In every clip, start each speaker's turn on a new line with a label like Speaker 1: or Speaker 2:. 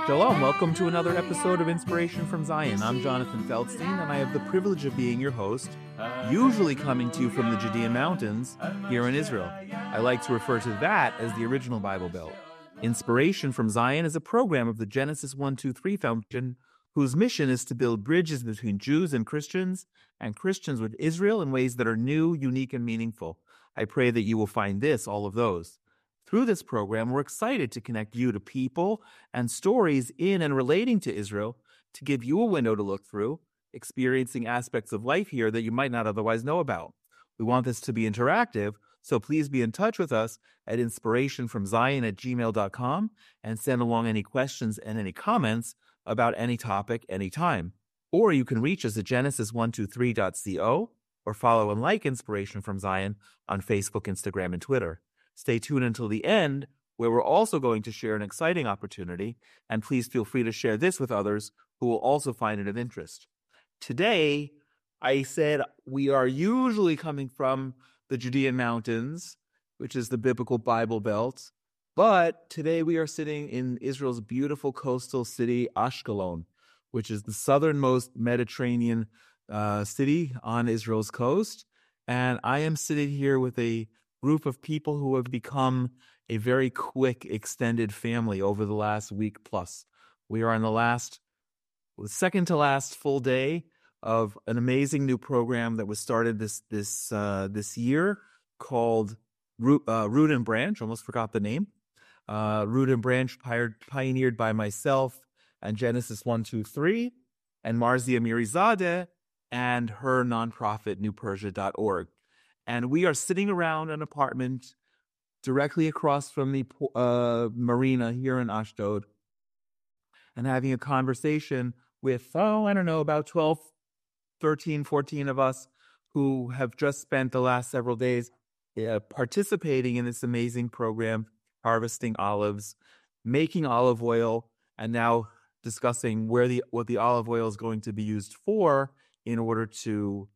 Speaker 1: Shalom, welcome to another episode of Inspiration from Zion. I'm Jonathan Feldstein, and I have the privilege of being your host, usually coming to you from the Judean Mountains here in Israel. I like to refer to that as the original Bible Belt. Inspiration from Zion is a program of the Genesis 1-2-3 Foundation, whose mission is to build bridges between Jews and Christians with Israel in ways that are new, unique, and meaningful. I pray that you will find this, all of those. Through this program, we're excited to connect you to people and stories in and relating to Israel to give you a window to look through, experiencing aspects of life here that you might not otherwise know about. We want this to be interactive, so please be in touch with us at inspirationfromzion@gmail.com and send along any questions and any comments about any topic anytime. Or you can reach us at genesis123.co or follow and like Inspiration from Zion on Facebook, Instagram, and Twitter. Stay tuned until the end, where we're also going to share an exciting opportunity, and please feel free to share this with others who will also find it of interest. Today, I said we are usually coming from the Judean Mountains, which is the biblical Bible Belt, but today we are sitting in Israel's beautiful coastal city, Ashkelon, which is the southernmost Mediterranean city on Israel's coast, and I am sitting here with a group of people who have become a very quick extended family over the last week plus. We are on the second to last full day of an amazing new program that was started this year called Root and Branch. Almost forgot the name. Root and Branch, pioneered by myself and Genesis 1-2-3 and Marzia Mirizadeh and her nonprofit newpersia.org. And we are sitting around an apartment directly across from the marina here in Ashdod and having a conversation with, about 12, 13, 14 of us who have just spent the last several days participating in this amazing program, harvesting olives, making olive oil, and now discussing what the olive oil is going to be used for in order to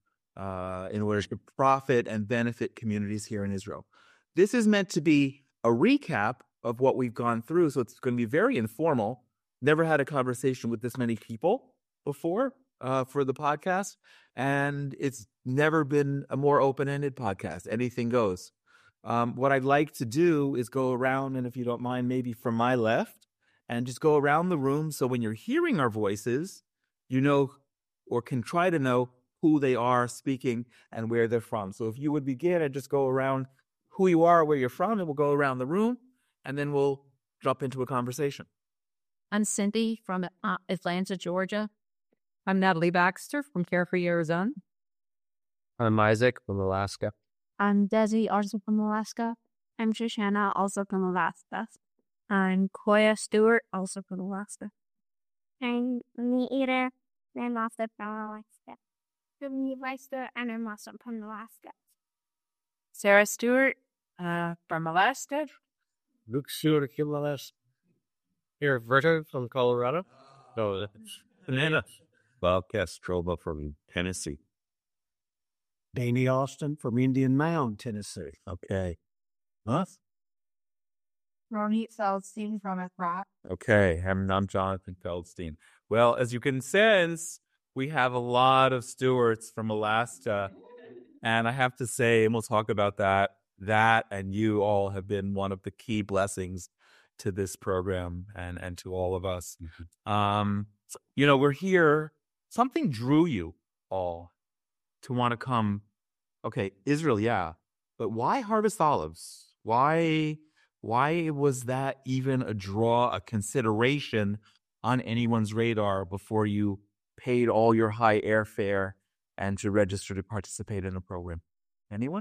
Speaker 1: profit and benefit communities here in Israel. This is meant to be a recap of what we've gone through, so it's going to be very informal. Never had a conversation with this many people before for the podcast, and it's never been a more open-ended podcast. Anything goes. What I'd like to do is go around, and if you don't mind, maybe from my left, and just go around the room so when you're hearing our voices, you know or can try to know who they are speaking and where they're from. So if you would begin and just go around who you are, where you're from, and we'll go around the room, and then we'll jump into a conversation.
Speaker 2: I'm Cindy from Atlanta, Georgia. I'm Natalie Baxter from Carefree, Arizona.
Speaker 3: I'm Isaac from Alaska.
Speaker 4: I'm Desi, also from Alaska. I'm Shoshana, also from Alaska. I'm Koya Stewart, also from Alaska. I'm Meeta, and I'm also from Alaska. I'm Weister, and I'm also from Alaska.
Speaker 5: Sarah Stewart from Alaska.
Speaker 3: Luke Stewart from Alaska. Here, Verto from Colorado. Oh,
Speaker 6: Banana. Bob Castrova from Tennessee.
Speaker 7: Danny Austin from Indian Mound, Tennessee.
Speaker 6: Okay. Huh?
Speaker 5: Ronit Feldstein from Iraq.
Speaker 1: Okay, I'm Jonathan Feldstein. Well, as you can sense, we have a lot of Stewarts from Alaska, and I have to say, and we'll talk about that and you all have been one of the key blessings to this program and to all of us. Mm-hmm. We're here. Something drew you all to want to come. Okay, Israel, yeah, but why harvest olives? Why was that even a draw, a consideration on anyone's radar before you paid all your high airfare and to register to participate in a program? Anyone?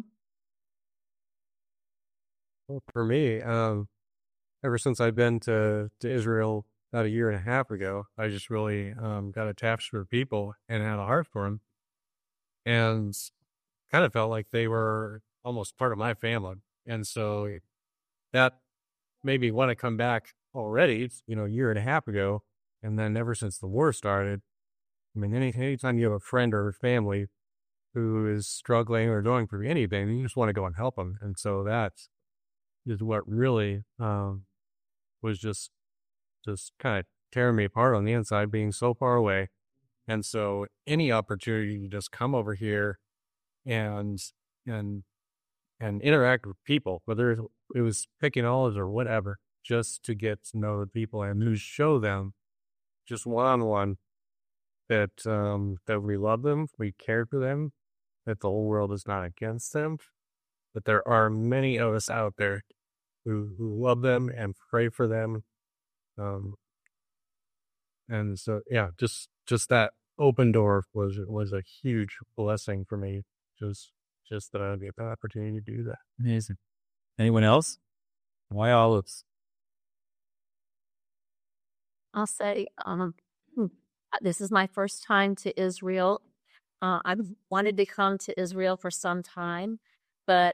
Speaker 3: Well, for me, ever since I've been to Israel about a year and a half ago, I just really got attached to people and had a heart for them, and kind of felt like they were almost part of my family. And so that made me want to come back already, a year and a half ago. And then ever since the war started, I mean, anytime you have a friend or a family who is struggling or going through anything, you just want to go and help them. And so that is what really was just kind of tearing me apart on the inside, being so far away. And so any opportunity to just come over here and and interact with people, whether it was picking olives or whatever, just to get to know the people and to show them just one-on-one that that we love them, we care for them, that the whole world is not against them, that there are many of us out there who love them and pray for them. And so, yeah, just that open door was a huge blessing for me. Just that I get the opportunity to do that.
Speaker 1: Amazing. Anyone else? Why olives?
Speaker 2: I'll say, this is my first time to Israel. I've wanted to come to Israel for some time, but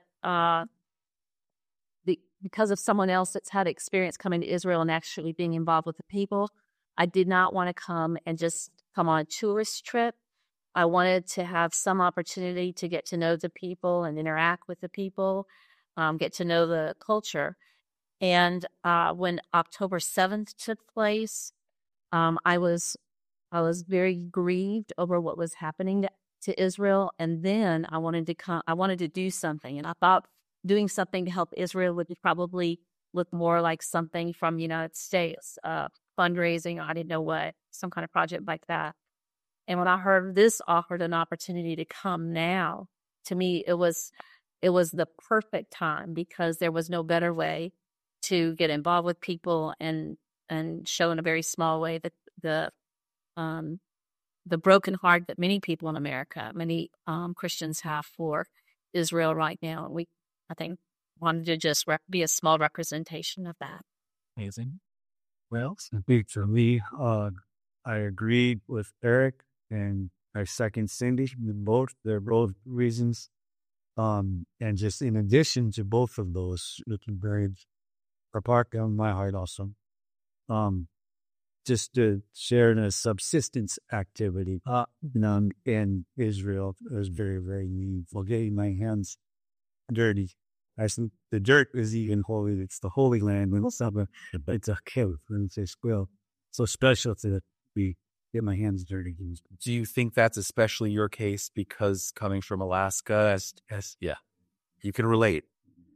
Speaker 2: because of someone else that's had experience coming to Israel and actually being involved with the people, I did not want to come and just come on a tourist trip. I wanted to have some opportunity to get to know the people and interact with the people, get to know the culture. And when October 7th took place, I was very grieved over what was happening to Israel. And then I wanted to do something. And I thought doing something to help Israel would probably look more like something from the United States, fundraising, I didn't know what, some kind of project like that. And when I heard this offered an opportunity to come now, to me, it was the perfect time, because there was no better way to get involved with people and show in a very small way that the broken heart that many people in America, many Christians have for Israel right now. And I think, wanted to just be a small representation of that.
Speaker 1: Amazing.
Speaker 7: Well, I think for me, I agreed with Eric and I second Cindy. They're both reasons. And just in addition to both of those, looking very apart on my heart also. Just to share in a subsistence activity, in Israel, it was very, very meaningful. Getting my hands dirty. I think the dirt is even holy. It's the Holy Land. It's a cave. It's a squirrel. So special that we get my hands dirty.
Speaker 1: Do you think that's especially your case because coming from Alaska, yeah, you can relate?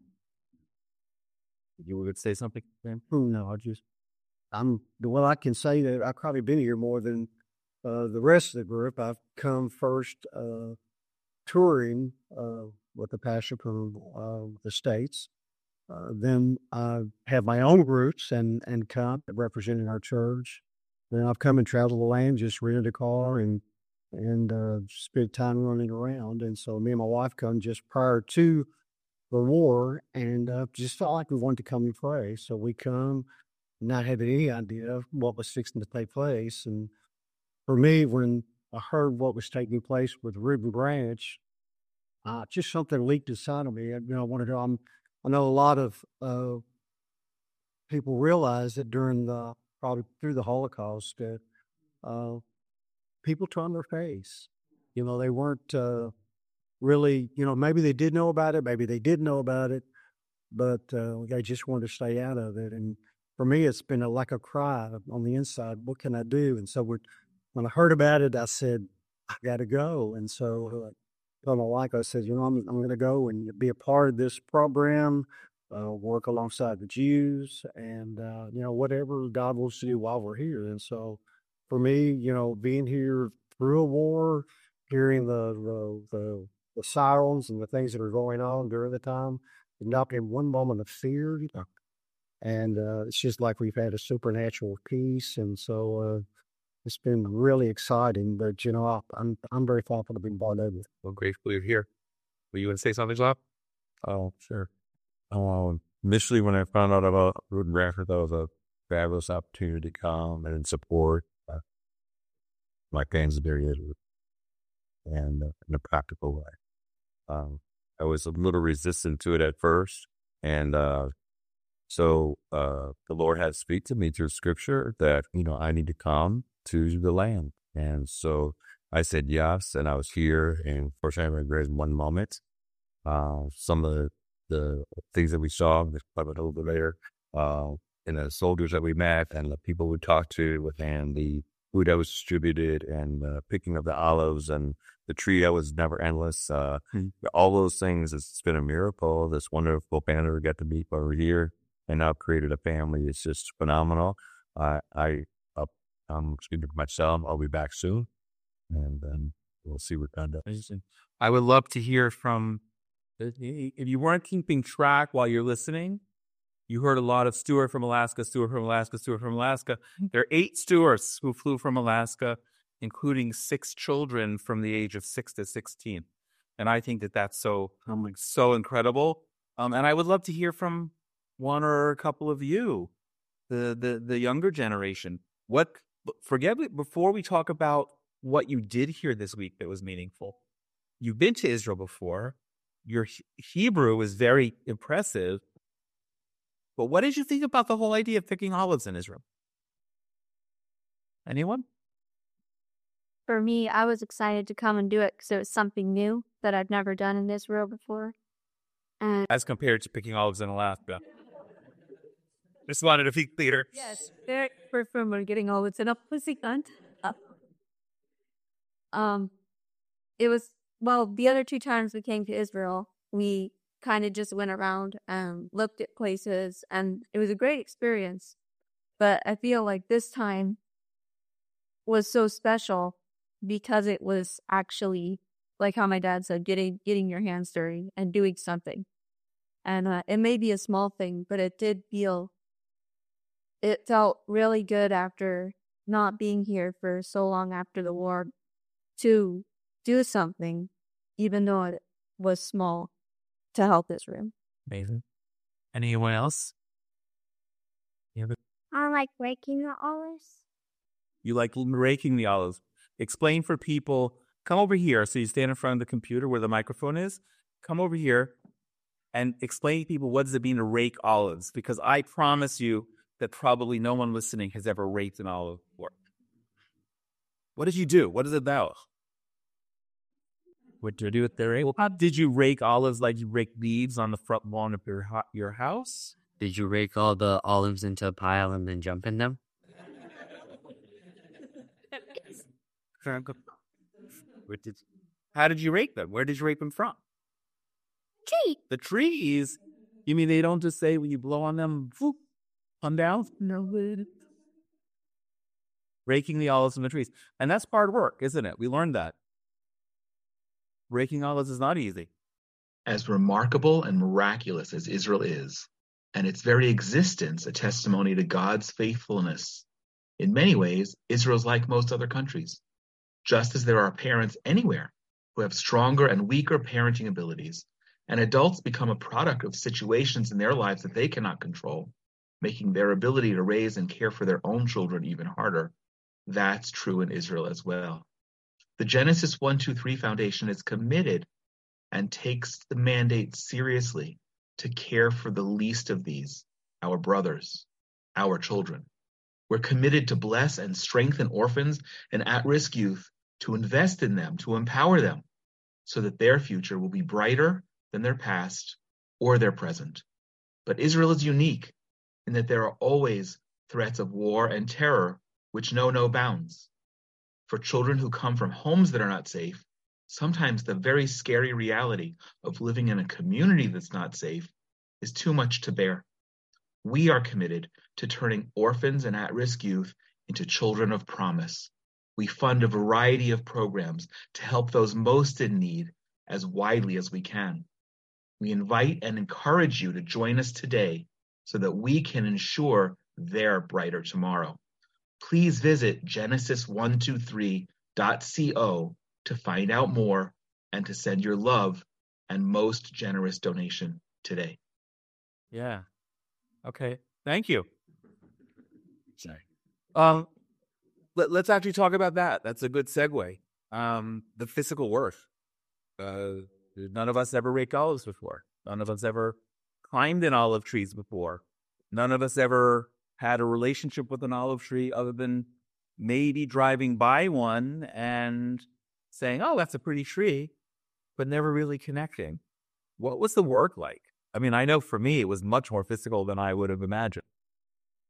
Speaker 1: You would say something, Sam?
Speaker 7: No, I can say that I've probably been here more than the rest of the group. I've come first touring with the pastor from the States. Then I have my own roots and come representing our church. Then I've come and traveled the land, just rented a car and spent time running around. And so me and my wife come just prior to the war and just felt like we wanted to come and pray. So we come not having any idea of what was fixing to take place. And for me, when I heard what was taking place with Ruby Branch, just something leaked inside of me. I wanted to. I know a lot of people realize that probably through the Holocaust, that people turned their face. They weren't really. Maybe they did know about it. Maybe they didn't know about it, but they just wanted to stay out of it. And for me, it's been like a cry on the inside. What can I do? And so when I heard about it, I said, I got to go. And so I told my wife, I said, I'm going to go and be a part of this program, work alongside the Jews, and whatever God wants to do while we're here. And so for me, being here through a war, hearing the sirens and the things that are going on during the time, not in one moment of fear, and it's just like we've had a supernatural peace. And so it's been really exciting. But, I'm very thankful to be part of it.
Speaker 6: Well, grateful you're here. Were you going to say something, Bob?
Speaker 3: Oh, sure. Initially, when I found out about Root and Bradford, that was a fabulous opportunity to come and support my fans very and in a practical way. I was a little resistant to it at first, and so the Lord had to speak to me through Scripture that I need to come to the land, and so I said yes, and I was here. And fortunately, I read in one moment some of the things that we saw, a little bit later,
Speaker 8: and the soldiers that we met and the people we talked to and the food that was distributed and picking of the olives and the tree that was never endless. All those things, it's been a miracle. This wonderful family we got to meet over here and now created a family. It's just phenomenal. I'm speaking for myself. I'll be back soon, and then we'll see what God does.
Speaker 1: I would love to hear from, if you weren't keeping track while you're listening, you heard a lot of Stuart from Alaska, Stuart from Alaska, Stuart from Alaska. There are 8 Stuarts who flew from Alaska, including 6 children from the age of 6 to 16. And I think that that's so incredible. And I would love to hear from one or a couple of you, the younger generation. Before we talk about what you did here this week that was meaningful. You've been to Israel before. Your Hebrew is very impressive. But what did you think about the whole idea of picking olives in Israel? Anyone?
Speaker 4: For me, I was excited to come and do it because it was something new that I'd never done in Israel before. And
Speaker 1: As compared to picking olives in Alaska. Just wanted to be clear.
Speaker 4: yes, very perfume or getting olives in a pussy cunt. It was, the other 2 times we came to Israel, we kind of just went around and looked at places, and it was a great experience. But I feel like this time was so special because it was actually, like how my dad said, getting your hands dirty and doing something. And it may be a small thing, but it felt really good after not being here for so long after the war to do something, even though it was small, to help Israel.
Speaker 1: Amazing. Anyone else?
Speaker 4: I like raking the olives.
Speaker 1: You like raking the olives. Explain for people. Come over here. So you stand in front of the computer where the microphone is. Come over here and explain to people what does it mean to rake olives. Because I promise you that probably no one listening has ever raked an olive before. What did you do? What is it about? What do you do with the rake? Well, did you rake olives like you rake leaves on the front lawn of your house?
Speaker 9: Did you rake all the olives into a pile and then jump in them?
Speaker 1: How did you rake them? Where did you rake them from?
Speaker 4: Tree.
Speaker 1: The trees? You mean they don't just say when you blow on them, whoop, come down? No. Raking the olives from the trees. And that's hard work, isn't it? We learned that. Raking olives is not easy.
Speaker 10: As remarkable and miraculous as Israel is, and its very existence a testimony to God's faithfulness, in many ways, Israel's like most other countries. Just as there are parents anywhere who have stronger and weaker parenting abilities, and adults become a product of situations in their lives that they cannot control, making their ability to raise and care for their own children even harder, that's true in Israel as well. The Genesis 1-2-3 Foundation is committed and takes the mandate seriously to care for the least of these, our brothers, our children. We're committed to bless and strengthen orphans and at-risk youth, to invest in them, to empower them, so that their future will be brighter than their past or their present. But Israel is unique in that there are always threats of war and terror which know no bounds. For children who come from homes that are not safe, sometimes the very scary reality of living in a community that's not safe is too much to bear. We are committed to turning orphans and at-risk youth into children of promise. We fund a variety of programs to help those most in need as widely as we can. We invite and encourage you to join us today so that we can ensure their brighter tomorrow. Please visit genesis123.co to find out more and to send your love and most generous donation today.
Speaker 1: Yeah. Okay. Thank you.
Speaker 10: Sorry.
Speaker 1: Let's actually talk about that. That's a good segue. The physical worth. None of us ever raked olives before. None of us ever climbed in olive trees before. None of us ever had a relationship with an olive tree other than maybe driving by one and saying, oh, that's a pretty tree, but never really connecting. What was the work like? I mean, I know for me, it was much more physical than I would have imagined.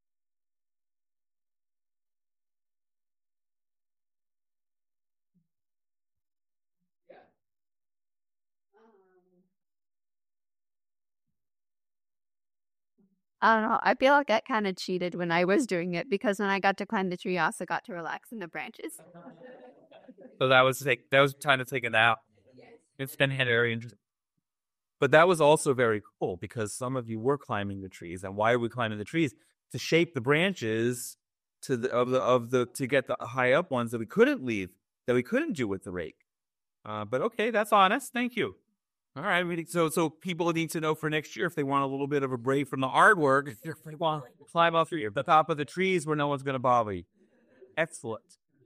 Speaker 4: I don't know. I feel like I kind of cheated when I was doing it because when I got to climb the tree, I also got to relax in the branches.
Speaker 1: So that was time to take a nap. It's been very interesting. But that was also very cool because some of you were climbing the trees. And why are we climbing the trees? To shape the branches to get the high up ones that we couldn't leave, that we couldn't do with the rake. But okay, that's honest. Thank you. All right. So people need to know for next year if they want a little bit of a break from the hard work, if they want to climb up the top of the trees where no one's going to bother you. Excellent.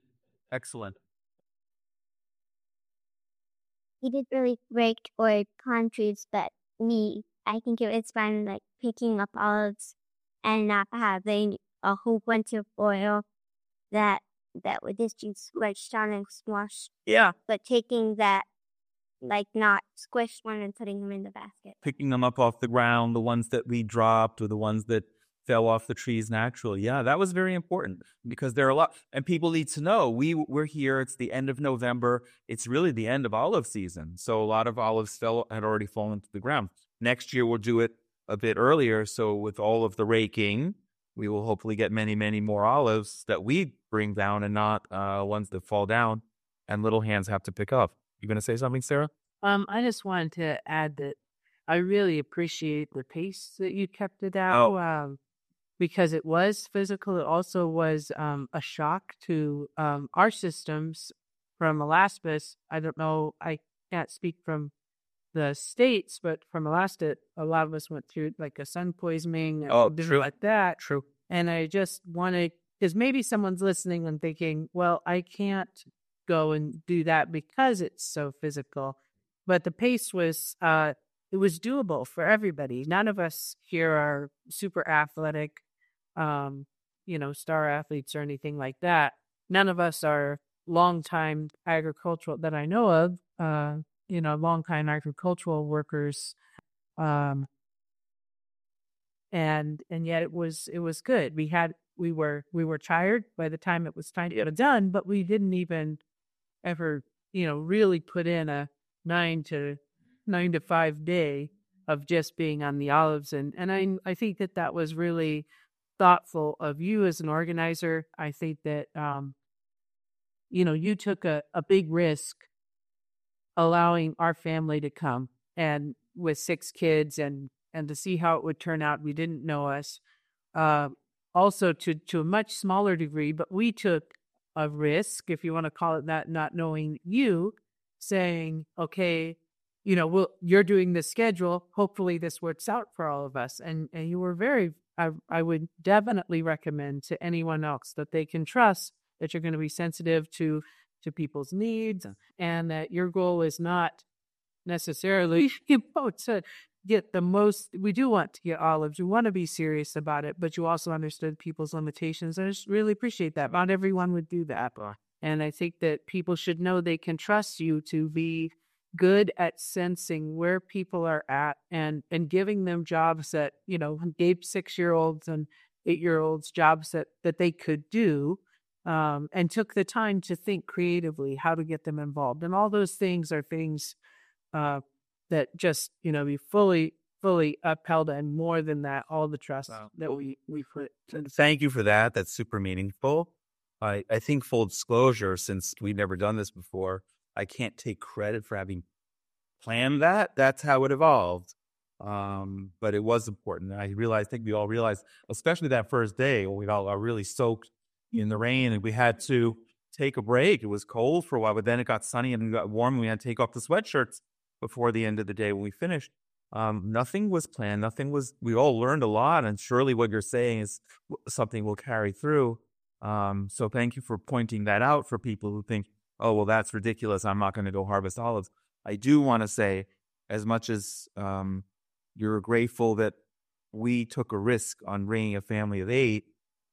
Speaker 4: He did really great or climb trees, but I think it was fun like picking up olives and not having a whole bunch of oil that would just be squished on and smushed.
Speaker 1: Yeah.
Speaker 4: But taking that, like not squished one and putting them in the basket.
Speaker 1: Picking them up off the ground, the ones that we dropped or the ones that fell off the trees naturally. Yeah, that was very important because there are a lot, and people need to know we're here. It's the end of November. It's really the end of olive season. So a lot of olives had already fallen to the ground. Next year, we'll do it a bit earlier. So with all of the raking, we will hopefully get many, many more olives that we bring down and not ones that fall down and little hands have to pick up. You going to say something, Sarah?
Speaker 5: I just wanted to add that I really appreciate the pace that you kept it out. Because it was physical. It also was a shock to our systems from Alaska. I don't know. I can't speak from the States, but from Alaska, a lot of us went through like a sun poisoning.
Speaker 1: True.
Speaker 5: Like that.
Speaker 1: True.
Speaker 5: And I just wanted, because maybe someone's listening and thinking, well, I can't go and do that because it's so physical. But the pace was, it was doable for everybody. None of us here are super athletic, star athletes or anything like that. None of us are longtime agricultural that I know of, longtime agricultural workers. And yet it was good. We were tired by the time it was time to get it done, but we didn't even ever, really put in a 9 to 5 day of just being on the olives. And I think that was really thoughtful of you as an organizer. I think that, you took a big risk allowing our family to come and with 6 kids and to see how it would turn out. We didn't know us. Also to a much smaller degree, but we took a risk, if you want to call it that, not knowing you, saying, okay, you're doing this schedule. Hopefully this works out for all of us. And you were I would definitely recommend to anyone else that they can trust that you're going to be sensitive to people's needs and that your goal is not necessarily, to get the most. We do want to get olives. We want to be serious about it, but you also understood people's limitations. I just really appreciate that. Not everyone would do that. And I think that people should know they can trust you to be good at sensing where people are at and giving them jobs that, gave 6-year-olds and 8-year-olds jobs that they could do, and took the time to think creatively how to get them involved. And all those things are things that just, be fully upheld, and more than that, all the trust that we put.
Speaker 1: Thank you for that. That's super meaningful. I think full disclosure, since we've never done this before, I can't take credit for having planned that. That's how it evolved. But it was important. I think we all realized, especially that first day when we all are really soaked in the rain and we had to take a break. It was cold for a while, but then it got sunny and it got warm and we had to take off the sweatshirts before the end of the day when we finished. Nothing was planned. We all learned a lot. And surely what you're saying is something we'll carry through. So thank you for pointing that out for people who think, oh, well, that's ridiculous. I'm not going to go harvest olives. I do want to say, as much as you're grateful that we took a risk on bringing a family of 8,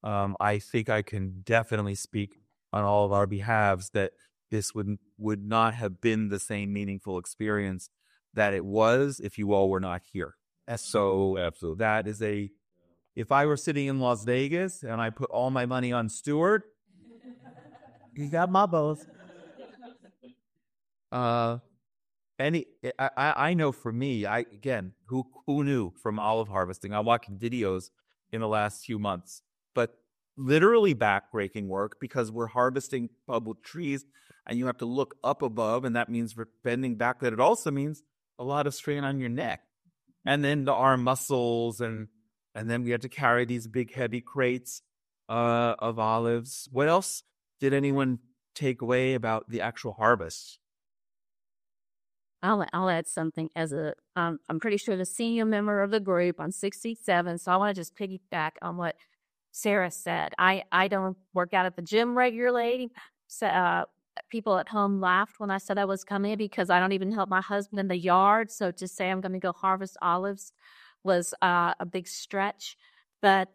Speaker 1: I think I can definitely speak on all of our behalves that this would not have been the same meaningful experience that it was if you all were not here. So absolutely, that is if I were sitting in Las Vegas and I put all my money on Stuart,
Speaker 7: you got my both.
Speaker 1: I know for me, who knew from olive harvesting? I'm watching videos in the last few months, but literally backbreaking work because we're harvesting public trees and you have to look up above, and that means we're bending back. That it also means a lot of strain on your neck, and then the arm muscles, and then we had to carry these big heavy crates of olives. What else did anyone take away about the actual harvest?
Speaker 2: I'll add something as I'm pretty sure the senior member of the group. I'm 67, so I want to just piggyback on what Sarah said. I don't work out at the gym regularly. So, people at home laughed when I said I was coming because I don't even help my husband in the yard. So to say I'm going to go harvest olives was a big stretch. But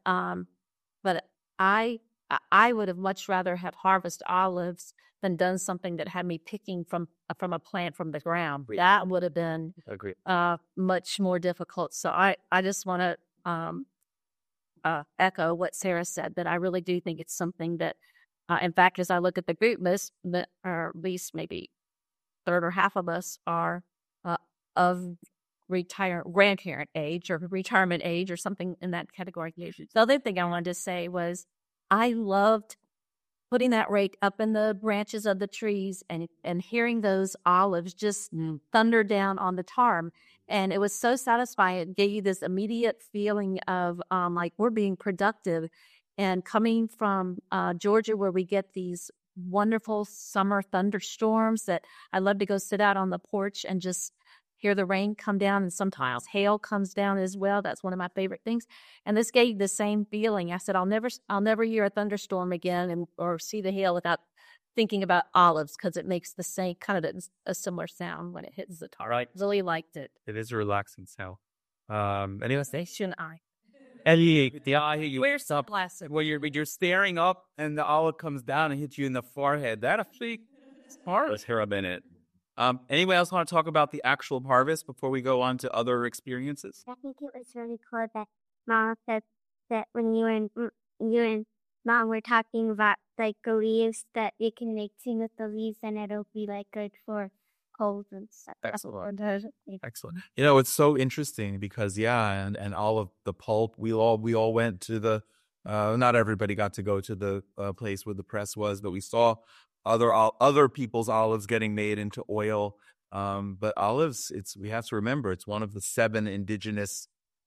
Speaker 2: I would have much rather have harvested olives than done something that had me picking from a plant from the ground.
Speaker 1: Agreed.
Speaker 2: That would have been
Speaker 1: Agreed.
Speaker 2: much more difficult. So I just want to echo what Sarah said, that I really do think it's something that, in fact, as I look at the group, or at least maybe third or half of us are of grandparent age or retirement age or something in that category. The other thing I wanted to say was I loved putting that rake up in the branches of the trees and hearing those olives just thunder down on the tarm. And it was so satisfying. It gave you this immediate feeling of like we're being productive. And coming from Georgia, where we get these wonderful summer thunderstorms, that I love to go sit out on the porch and just hear the rain come down, and sometimes hail comes down as well. That's one of my favorite things. And this gave the same feeling. I said, I'll never hear a thunderstorm again or see the hail without thinking about olives, because it makes the same kind of a similar sound when it hits the tar.
Speaker 1: Right.
Speaker 2: Really liked it.
Speaker 1: It is a relaxing sound. Anyway,
Speaker 2: Station I.
Speaker 11: Ellie, I hear you.
Speaker 2: Where's the plastic?
Speaker 11: Well, you're staring up, and the olive comes down and hits you in the forehead. That actually is hard.
Speaker 1: let's hear a minute. Anyone else want to talk about the actual harvest before we go on to other experiences?
Speaker 4: I think it was really cool that Mom said that when you and Mom were talking about like the leaves, that you can make tea with the leaves and it'll be like good for colds and stuff.
Speaker 1: Excellent. Excellent. You know, it's so interesting because and all of the pulp, we all went to the not everybody got to go to the place where the press was, but we saw other people's olives getting made into oil. But olives, we have to remember, it's one of the 7 indigenous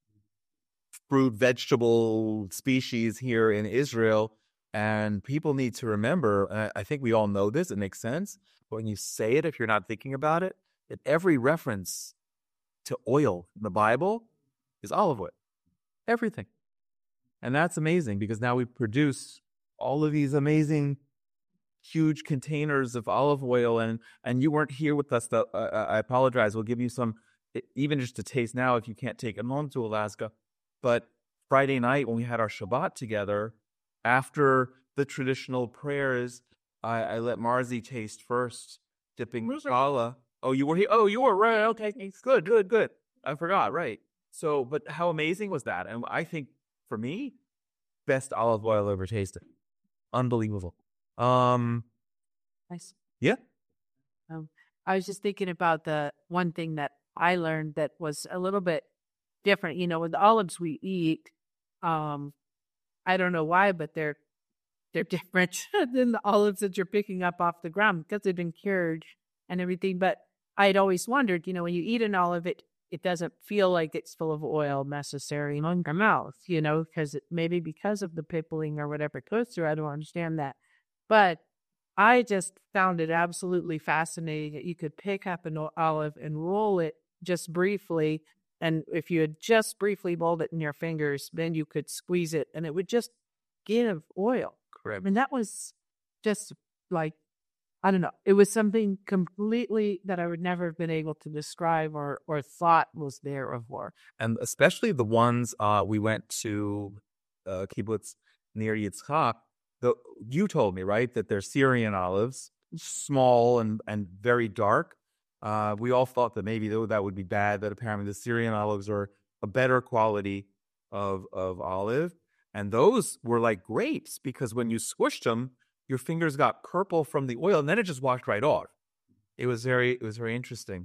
Speaker 1: fruit vegetable species here in Israel. And people need to remember, I think we all know this, it makes sense. But when you say it, if you're not thinking about it, that every reference to oil in the Bible is olive oil. Everything. And that's amazing because now we produce all of these amazing, huge containers of olive oil. And you weren't here with us. I apologize. We'll give you some, even just to taste now if you can't take it home to Alaska. But Friday night when we had our Shabbat together, after the traditional prayers, I let Marzi taste first, dipping challah. Oh, you were here? Oh, you were right. Okay, good. I forgot, right. So, but how amazing was that? And I think, for me, best olive oil ever tasted. Unbelievable.
Speaker 5: Nice.
Speaker 1: Yeah.
Speaker 5: I was just thinking about the one thing that I learned that was a little bit different. You know, with the olives we eat, I don't know why, but they're different than the olives that you're picking up off the ground because they've been cured and everything. But I'd always wondered, you know, when you eat an olive, it doesn't feel like it's full of oil necessarily in your mouth, you know, maybe because of the pickling or whatever it goes through. I don't understand that. But I just found it absolutely fascinating that you could pick up an olive and roll it just briefly. And if you had just briefly rolled it in your fingers, then you could squeeze it and it would just give oil.
Speaker 1: Correct.
Speaker 5: I mean, that was just like, I don't know. It was something completely that I would never have been able to describe or thought was there before.
Speaker 1: And especially the ones we went to kibbutz near Yitzchak. You told me, right, that they're Syrian olives, small and very dark. We all thought that maybe that would be bad, that apparently the Syrian olives are a better quality of olive. And those were like grapes because when you squished them, your fingers got purple from the oil and then it just washed right off. It was very interesting.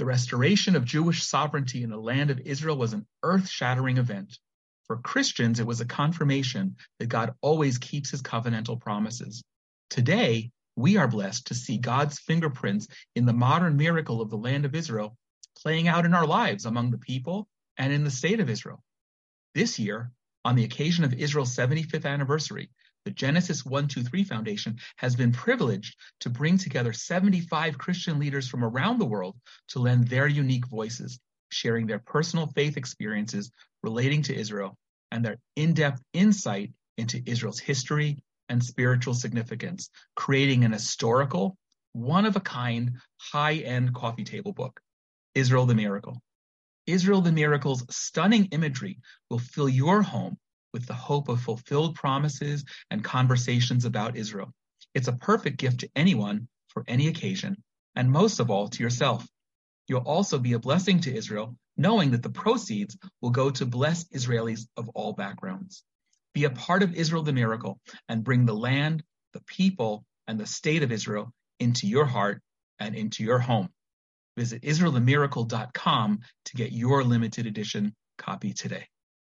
Speaker 10: The restoration of Jewish sovereignty in the land of Israel was an earth-shattering event. For Christians, it was a confirmation that God always keeps his covenantal promises. Today, we are blessed to see God's fingerprints in the modern miracle of the land of Israel playing out in our lives among the people and in the state of Israel. This year, on the occasion of Israel's 75th anniversary, the Genesis 123 Foundation has been privileged to bring together 75 Christian leaders from around the world to lend their unique voices, sharing their personal faith experiences relating to Israel and their in-depth insight into Israel's history and spiritual significance, creating an historical, one-of-a-kind, high-end coffee table book, Israel the Miracle. Israel the Miracle's stunning imagery will fill your home with the hope of fulfilled promises and conversations about Israel. It's a perfect gift to anyone for any occasion, and most of all to yourself. You'll also be a blessing to Israel, knowing that the proceeds will go to bless Israelis of all backgrounds. Be a part of Israel the Miracle and bring the land, the people, and the state of Israel into your heart and into your home. Visit IsraelTheMiracle.com to get your limited edition copy today.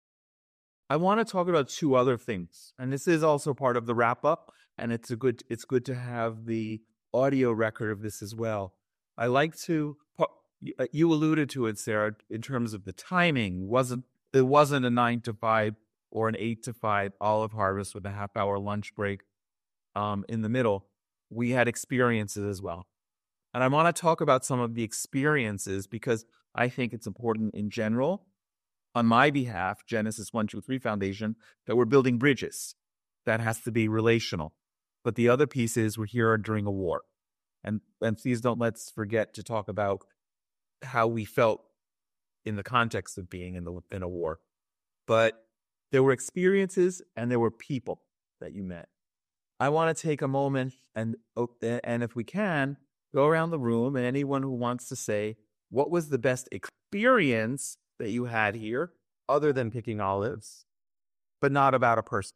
Speaker 1: I want to talk about two other things, and this is also part of the wrap up, and it's good to have the audio record of this as well. I like to, you alluded to it, Sarah, in terms of the timing. It wasn't a 9 to 5 or an 8 to 5 olive harvest with a half-hour lunch break in the middle. We had experiences as well. And I want to talk about some of the experiences because I think it's important in general, on my behalf, Genesis 123 Foundation, that we're building bridges. That has to be relational. But the other piece is we're here during a war. And please don't let's forget to talk about how we felt in the context of being in a war. But there were experiences and there were people that you met. I want to take a moment and if we can, go around the room and anyone who wants to say, what was the best experience that you had here other than picking olives, but not about a person?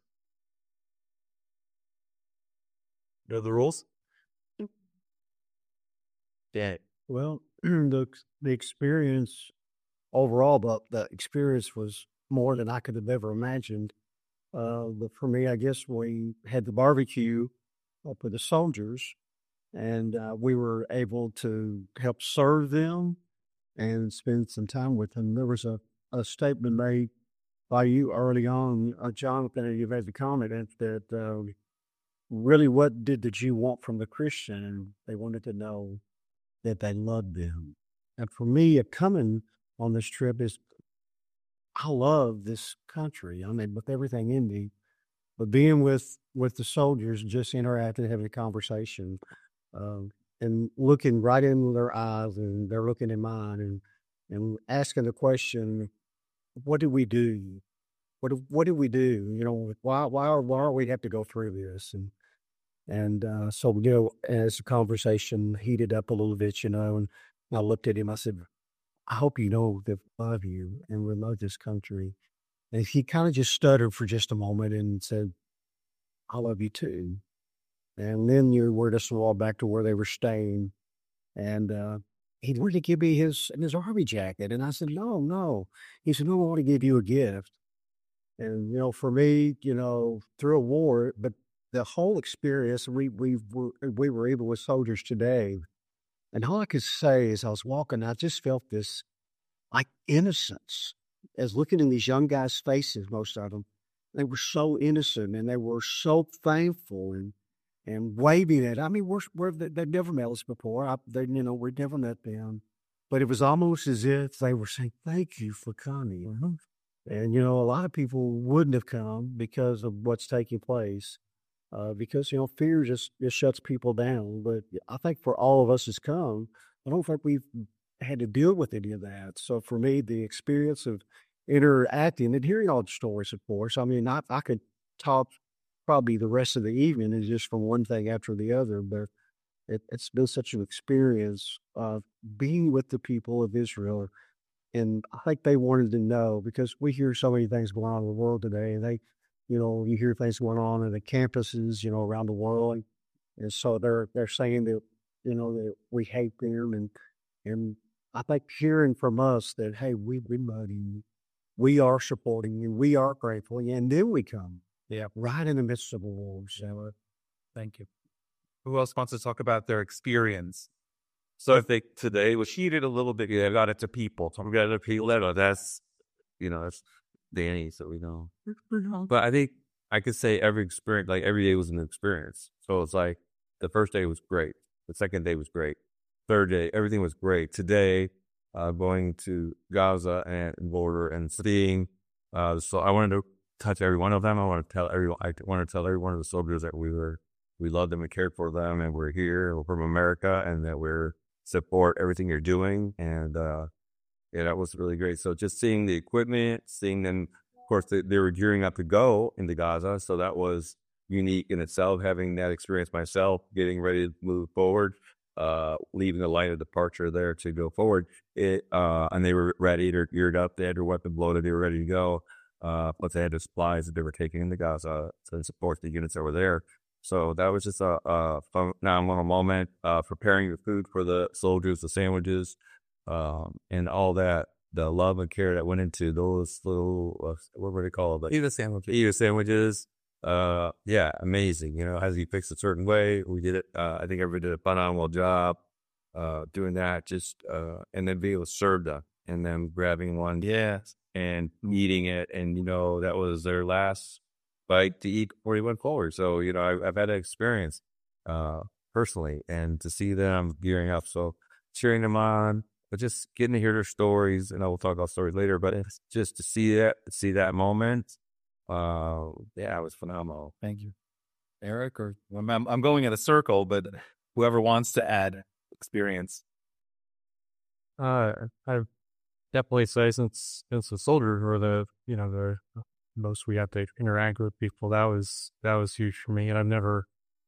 Speaker 1: Know the rules? Yeah.
Speaker 7: Well, the experience overall, but the experience was more than I could have ever imagined. But for me, I guess we had the barbecue up with the soldiers, and we were able to help serve them and spend some time with them. There was a statement made by you early on, Jonathan, and you made the comment that really what did the Jew want from the Christian? And they wanted to know that they loved them. And for me, coming on this trip is, I love this country. I mean, with everything in me, but being with the soldiers, just interacting, having a conversation, and looking right into their eyes, and they're looking in mine, and asking the question, what did we do? What did we do? You know, why we have to go through this? And so, you know, as the conversation heated up a little bit, you know, and I looked at him, I said, I hope you know that we love you and we love this country. And he kind of just stuttered for just a moment and said, I love you too. And then you were just all back to where they were staying. And he wanted to give me his army jacket. And I said, no. He said, no, I want to give you a gift. And, you know, for me, you know, through a war, but the whole experience, we were able with soldiers today. And all I could say is I was walking, I just felt this like innocence as looking in these young guys' faces, most of them. They were so innocent and they were so thankful and waving at. I mean, they've never met us before. We've never met them. But it was almost as if they were saying, thank you for coming. Mm-hmm. And, you know, a lot of people wouldn't have come because of what's taking place. Because, you know, fear just shuts people down. But I think for all of us that's come, I don't think we've had to deal with any of that. So for me, the experience of interacting and hearing all the stories, of course, I mean, I could talk probably the rest of the evening is just from one thing after the other, but it's been such an experience of being with the people of Israel. And I think they wanted to know, because we hear so many things going on in the world today, and you know, you hear things going on in the campuses, you know, around the world. And so they're saying that, you know, that we hate them. And I think hearing from us that, hey, we've been voting you, we are supporting you, we are grateful, and then we come.
Speaker 6: Yeah.
Speaker 7: Right in the midst of a war. So,
Speaker 6: Thank you. Who else wants to talk about their experience? So I think today was cheated a little bit. Yeah, I got it to people. So I'm going to people. That's Danny, so we know. But I think I could say every experience, like every day was an experience. So it's like the first day was great. The second day was great. Third day, everything was great. Today, going to Gaza and border and seeing. So I wanted to touch every one of them. I want to tell everyone. I want to tell every one of the soldiers that we love them and cared for them, and we're here. We're from America, and that we're support everything you're doing. And yeah, that was really great. So just seeing the equipment, seeing them. Of course, they were gearing up to go into Gaza, so that was unique in itself. Having that experience myself, getting ready to move forward. Leaving the line of departure there to go forward. And they were ready, they're geared up, they had their weapon loaded, they were ready to go. Plus they had the supplies that they were taking into Gaza to support the units that were there. So that was just a phenomenal moment, preparing the food for the soldiers, the sandwiches, and all that, the love and care that went into those little, what were they called?
Speaker 11: Eva sandwiches.
Speaker 6: Eva sandwiches. Yeah, amazing. Has he fixed a certain way? We did it. I think everybody did a phenomenal job, doing that. Just, and then being able to serve them and then grabbing one.
Speaker 11: Yes.
Speaker 6: And eating it. And, that was their last bite to eat before he went forward. So, I've had that experience, personally, and to see them gearing up. So cheering them on, but just getting to hear their stories, and I will talk about stories later, but it's just to see that moment. Yeah, it was phenomenal.
Speaker 11: Thank you. Eric, or I'm going in a circle, but whoever wants to add experience.
Speaker 3: I've definitely say since the soldiers were the most we had to interact with people, that was huge for me. And I've never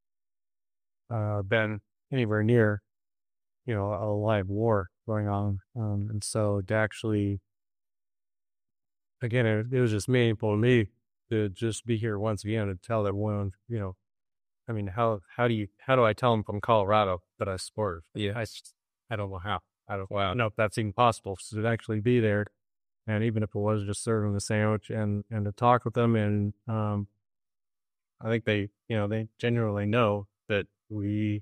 Speaker 3: been anywhere near a live war going on, and so to actually, again, it was just meaningful to me to just be here once again and tell everyone, I mean, how do I tell them from Colorado that I support?
Speaker 11: Yeah,
Speaker 3: I don't know how. I don't know if that's even possible to actually be there. And even if it was just serving the sandwich and to talk with them, and I think they genuinely know that we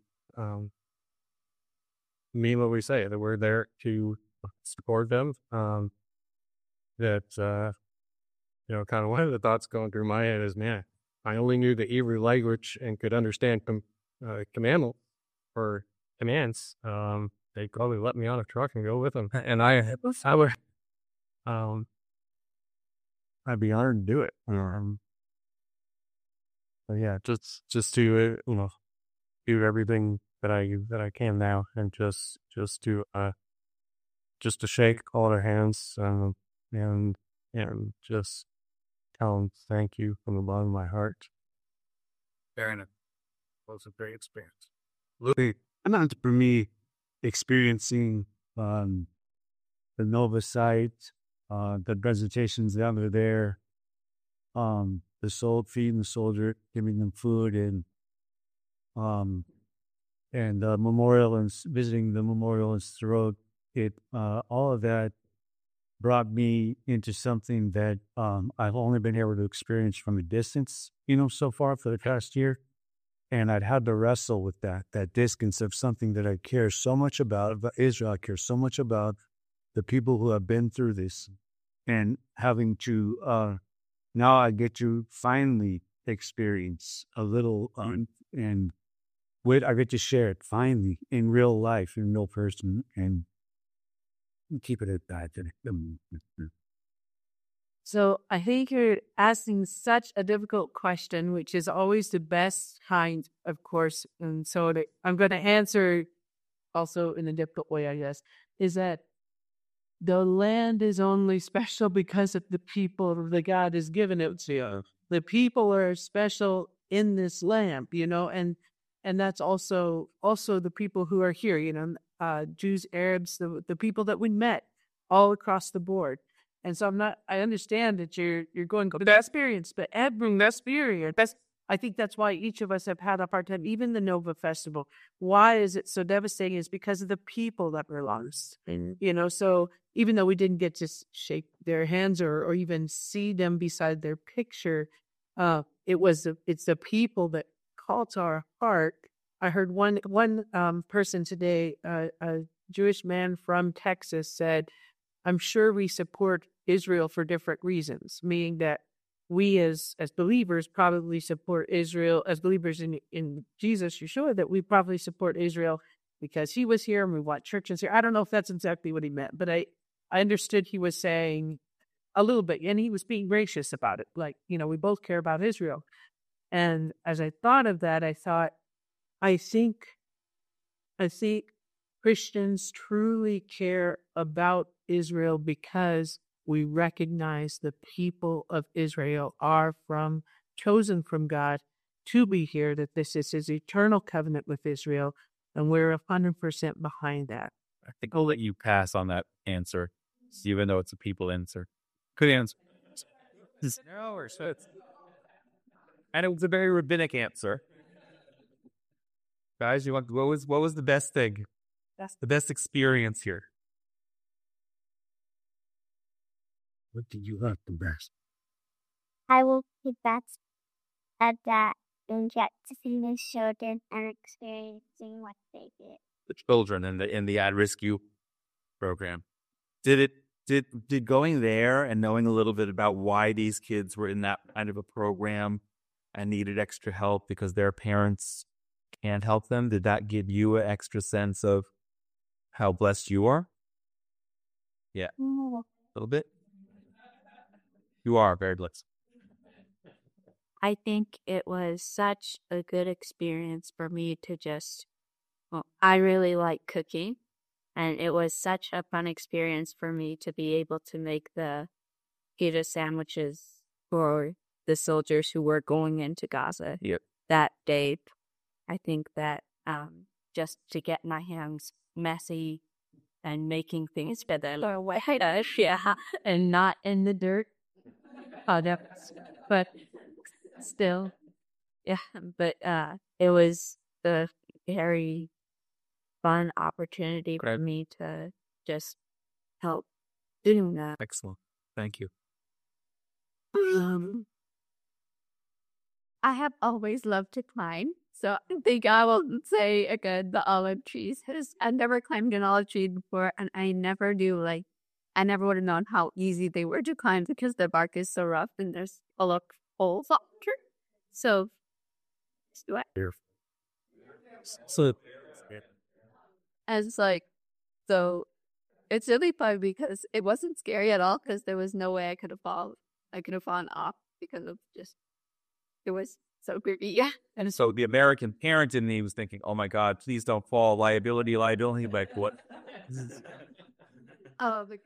Speaker 3: mean what we say, that we're there to support them. That kind of one of the thoughts going through my head is, man, I only knew the Hebrew language and could understand command or commands. They'd probably let me on a truck and go with them, and I would, I'd be honored to do it. But yeah, just to do everything that I can now, and just to shake all their hands and just tell them thank you from the bottom of my heart.
Speaker 11: Fair enough. That was a great experience.
Speaker 12: Really, and for me, experiencing the Nova site, the presentations that were there, feeding the soldier, giving them food, and the memorial and visiting the memorial in Sderot, all of that brought me into something that I've only been able to experience from a distance, so far for the past year. And I'd had to wrestle with that distance of something that I care so much about Israel. I care so much about the people who have been through this, and having to, now I get to finally experience a little, and I get to share it finally in real life, in real person, and keep it at that.
Speaker 5: So I think you're asking such a difficult question, which is always the best kind, of course. And so I'm going to answer also in a difficult way, I guess, is that the land is only special because of the people that God has given it to. The people are special in this land, and that's also the people who are here, Jews, Arabs, the people that we met all across the board. And so I understand that you're going to that experience, but every experience, I think that's why each of us have had a hard time, even the Nova Festival. Why is it so devastating? Is because of the people that were lost. So even though we didn't get to shake their hands or even see them beside their picture, it's the people that call to our heart. I heard one person today, a Jewish man from Texas, said, "I'm sure we support Israel for different reasons," meaning that we as believers probably support Israel, as believers in Jesus, Yeshua, that we probably support Israel because he was here and we want churches here. I don't know if that's exactly what he meant, but I understood he was saying a little bit, and he was being gracious about it. Like, we both care about Israel. And as I thought of that, I thought, I think Christians truly care about Israel because we recognize the people of Israel are chosen from God to be here, that this is his eternal covenant with Israel, and we're 100% behind that.
Speaker 6: I think I'll let you pass on that answer, even though it's a people answer. Good answer. No, and it was a very rabbinic answer. Guys, what was the best thing? The best experience here?
Speaker 7: What did you like the best?
Speaker 4: I will be best at that and get to see the children and experiencing what they did.
Speaker 6: The children in the at-risk youth program. Did going there and knowing a little bit about why these kids were in that kind of a program and needed extra help because their parents can't help them, did that give you an extra sense of how blessed you are? Yeah. A little bit? You are very blessed.
Speaker 13: I think it was such a good experience for me to I really like cooking, and it was such a fun experience for me to be able to make the pita sandwiches for the soldiers who were going into Gaza that day. I think that just to get my hands messy and making things better, and not in the dirt. But still, but it was a very fun opportunity for me to just help doing that.
Speaker 6: Excellent. Thank you.
Speaker 4: I have always loved to climb, so I think I will say again the olive trees. I've never climbed an olive tree before, and I never would have known how easy they were to climb because the bark is so rough and there's a lot of holes on it. So, it's really fun because it wasn't scary at all because there was no way I could have fallen off because of it was so creepy. Yeah.
Speaker 6: And so the American parent in me was thinking, oh my God, please don't fall. Liability. Like what?
Speaker 4: Oh, my God.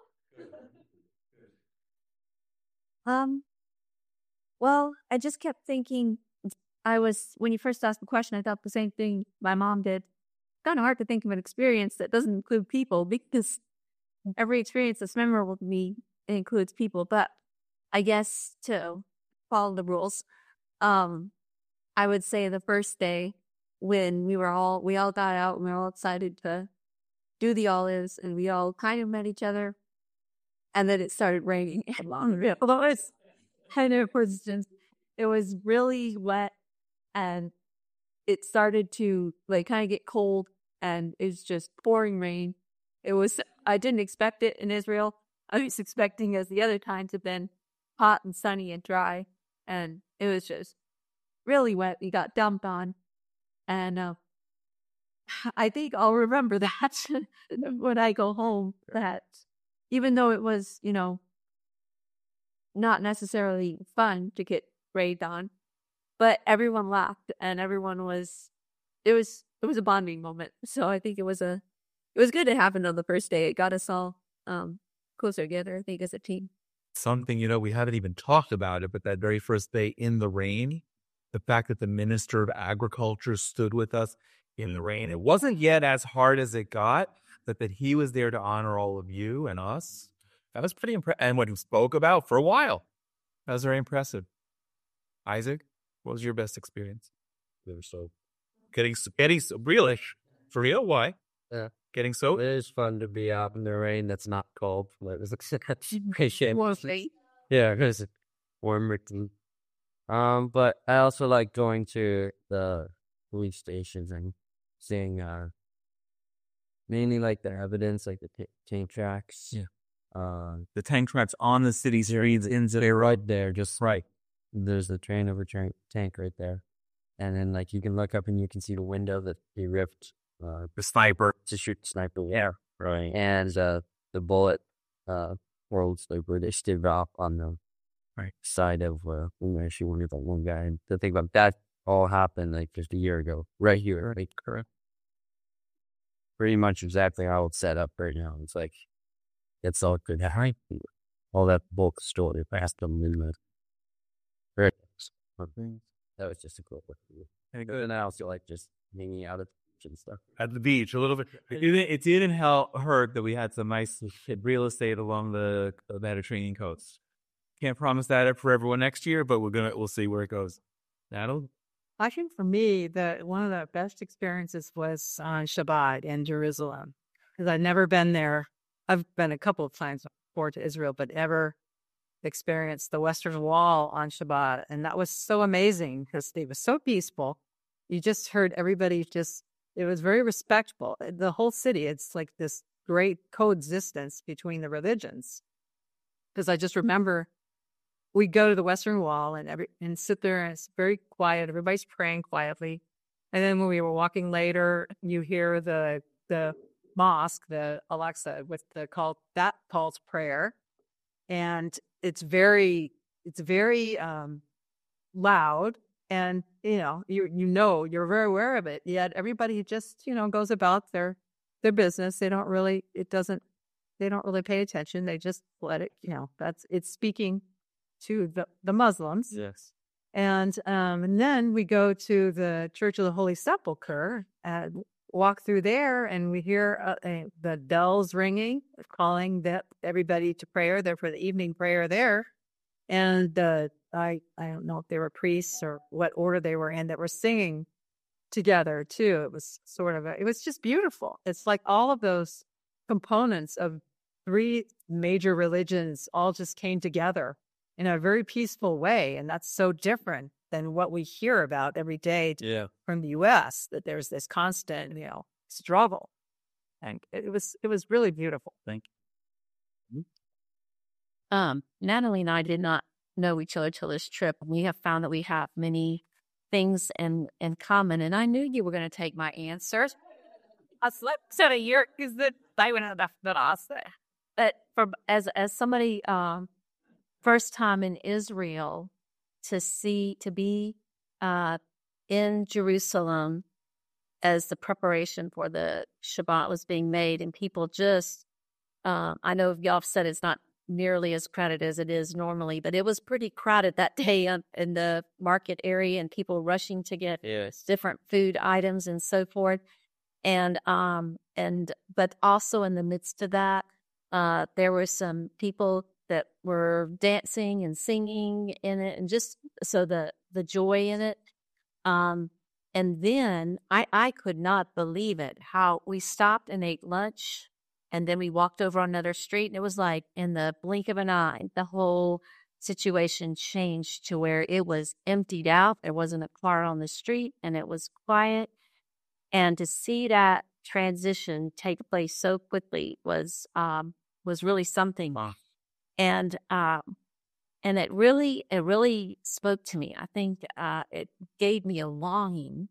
Speaker 2: Well, I just kept thinking, when you first asked the question, I thought the same thing my mom did. It's kind of hard to think of an experience that doesn't include people because every experience that's memorable to me includes people. But I guess to follow the rules, I would say the first day when we all got out and we were all excited to do the olives and we all kind of met each other. And then it started raining. It was really wet and it started to kind of get cold and it's just pouring rain. I didn't expect it in Israel. I was expecting, as the other times have been, hot and sunny and dry. And it was just really wet. We got dumped on. And I think I'll remember that when I go home, that even though it was, not necessarily fun to get rained on, but everyone laughed and it was a bonding moment. So I think it was good to happen on the first day. It got us all closer together, I think, as a team.
Speaker 6: Something, we haven't even talked about it, but that very first day in the rain, the fact that the Minister of Agriculture stood with us in the rain. It wasn't yet as hard as it got, but that he was there to honor all of you and us. That was pretty impressive. And what he spoke about for a while. That was very impressive. Isaac? What was your best experience?
Speaker 8: They were so
Speaker 6: Getting so really for real? Why?
Speaker 9: Yeah.
Speaker 6: Getting soaked?
Speaker 9: It is fun to be out in the rain that's not cold. It was appreciate.
Speaker 2: Mostly.
Speaker 9: Yeah, because it's warmer. But I also like going to the police stations and seeing mainly like the evidence, like the tank tracks.
Speaker 1: Yeah. The tank tracks on the city streets
Speaker 9: They're right there, just right. There's the train over tank right there, and then like you can look up and you can see the window that they ripped
Speaker 1: the sniper
Speaker 9: to shoot the sniper. Yeah, right. And the bullet holes like where they stood off on the side of she wanted that one guy. And to think about that all happened like just a year ago, right here. Like, correct. Pretty much exactly how it's set up right now. It's like it's all good. All that bulk story past them in the that was just a cool one. And then I also like just hanging out at the beach and stuff.
Speaker 6: At the beach, a little bit.
Speaker 1: It didn't hurt that we had some nice real estate along the Mediterranean coast. Can't promise that for everyone next year, but we'll see where it goes. Natalie?
Speaker 5: I think for me, one of the best experiences was on Shabbat in Jerusalem, because I'd never been there. I've been a couple of times before to Israel, but ever experienced the Western Wall on Shabbat. And that was so amazing because it was so peaceful. You just heard everybody it was very respectful. The whole city, it's like this great coexistence between the religions. Because I just remember we go to the Western Wall and sit there and it's very quiet. Everybody's praying quietly. And then when we were walking later, you hear the mosque, the Al-Aqsa, with the call that calls prayer. And it's very loud, and you're very aware of it. Yet everybody just goes about their business. They don't really pay attention. They just let it. It's speaking to the Muslims.
Speaker 1: Yes.
Speaker 5: And then we go to the Church of the Holy Sepulchre and walk through there, and we hear the bells ringing, calling everybody to prayer there for the evening prayer there. And I don't know if they were priests or what order they were in that were singing together too. It was it was just beautiful. It's like all of those components of three major religions all just came together in a very peaceful way. And that's so different than what we hear about every day from the U.S., that there's this constant, struggle. And it was really beautiful.
Speaker 1: Thank you.
Speaker 2: Natalie and I did not know each other till this trip. We have found that we have many things in common, and I knew you were going to take my answers. But as somebody first time in Israel, to be in Jerusalem as the preparation for the Shabbat was being made, and people just, I know y'all have said it's not nearly as crowded as it is normally, but it was pretty crowded that day in the market area, and people rushing to get different food items and so forth. But also in the midst of that, there were some people that were dancing and singing in it, and just so the joy in it. And then I could not believe it, how we stopped and ate lunch, and then we walked over on another street, and it was like in the blink of an eye, the whole situation changed to where it was emptied out. There wasn't a car on the street, and it was quiet. And to see that transition take place so quickly was really something. Wow. And it really spoke to me. I think it gave me a longing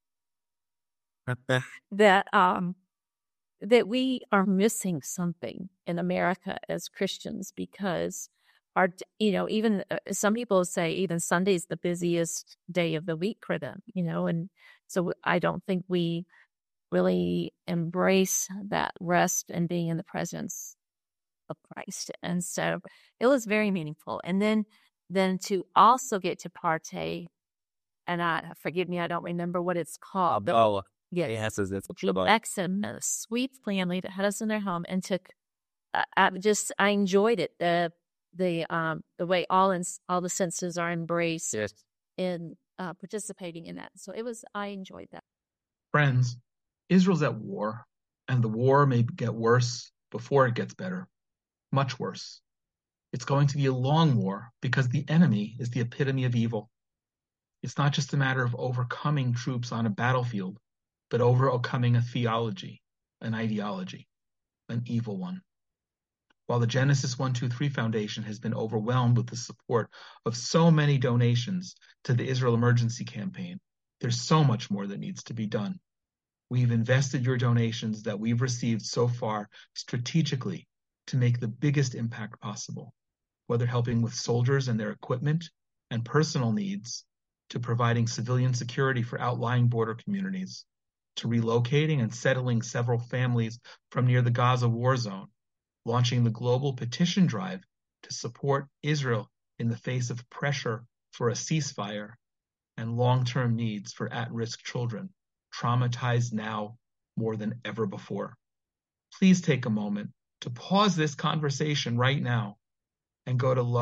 Speaker 2: that we are missing something in America as Christians, because even some people say even Sunday is the busiest day of the week for them, and so I don't think we really embrace that rest and being in the presence of Christ. And so it was very meaningful. And then to also get to partake, and forgive me, I don't remember what it's called. Yes, Exum, a sweet family that had us in their home and took. I enjoyed it. The way all the senses are embraced in participating in that. So I enjoyed that.
Speaker 10: Friends, Israel's at war, and the war may get worse before it gets better, much worse. It's going to be a long war because the enemy is the epitome of evil. It's not just a matter of overcoming troops on a battlefield, but overcoming a theology, an ideology, an evil one. While the Genesis 123 Foundation has been overwhelmed with the support of so many donations to the Israel Emergency Campaign, there's so much more that needs to be done. We've invested your donations that we've received so far strategically to make the biggest impact possible, whether helping with soldiers and their equipment and personal needs, to providing civilian security for outlying border communities, to relocating and settling several families from near the Gaza war zone, launching the global petition drive to support Israel in the face of pressure for a ceasefire and long-term needs for at-risk children, traumatized now more than ever before. Please take a moment to pause this conversation right now and go to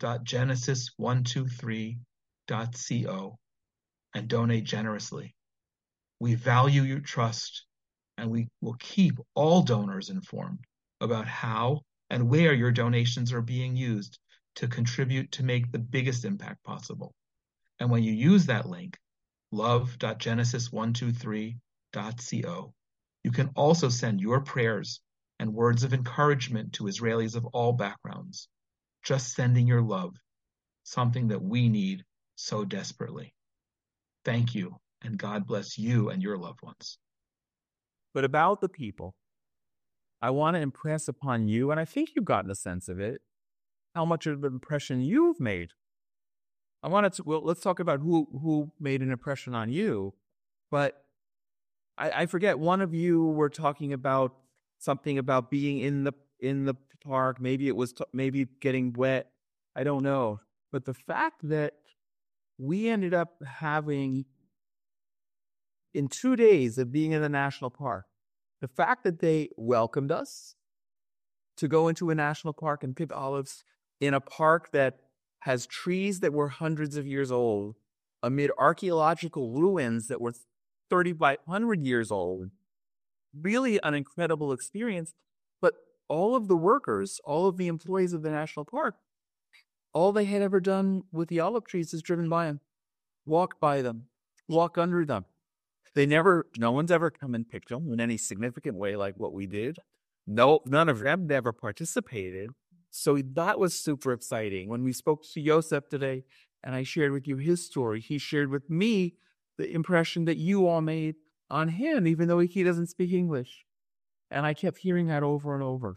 Speaker 10: love.genesis123.co and donate generously. We value your trust, and we will keep all donors informed about how and where your donations are being used to contribute to make the biggest impact possible. And when you use that link, love.genesis123.co, you can also send your prayers and words of encouragement to Israelis of all backgrounds. Just sending your love, something that we need so desperately. Thank you, and God bless you and your loved ones.
Speaker 1: But about the people, I want to impress upon you, and I think you've gotten a sense of it, how much of an impression you've made. Let's talk about who made an impression on you. But I forget, one of you were talking about something about being in the park. Maybe it was maybe getting wet. I don't know. But the fact that we ended up having, in 2 days of being in the national park, the fact that they welcomed us to go into a national park and pick olives in a park that has trees that were hundreds of years old, amid archaeological ruins that were 3,500 years old, really an incredible experience. But all of the workers, all of the employees of the national park, all they had ever done with the olive trees is driven by them, walk by them, walk under them. No one's ever come and picked them in any significant way like what we did. No, none of them ever participated. So that was super exciting. When we spoke to Yosef today and I shared with you his story, he shared with me the impression that you all made on him, even though he doesn't speak English. And I kept hearing that over and over.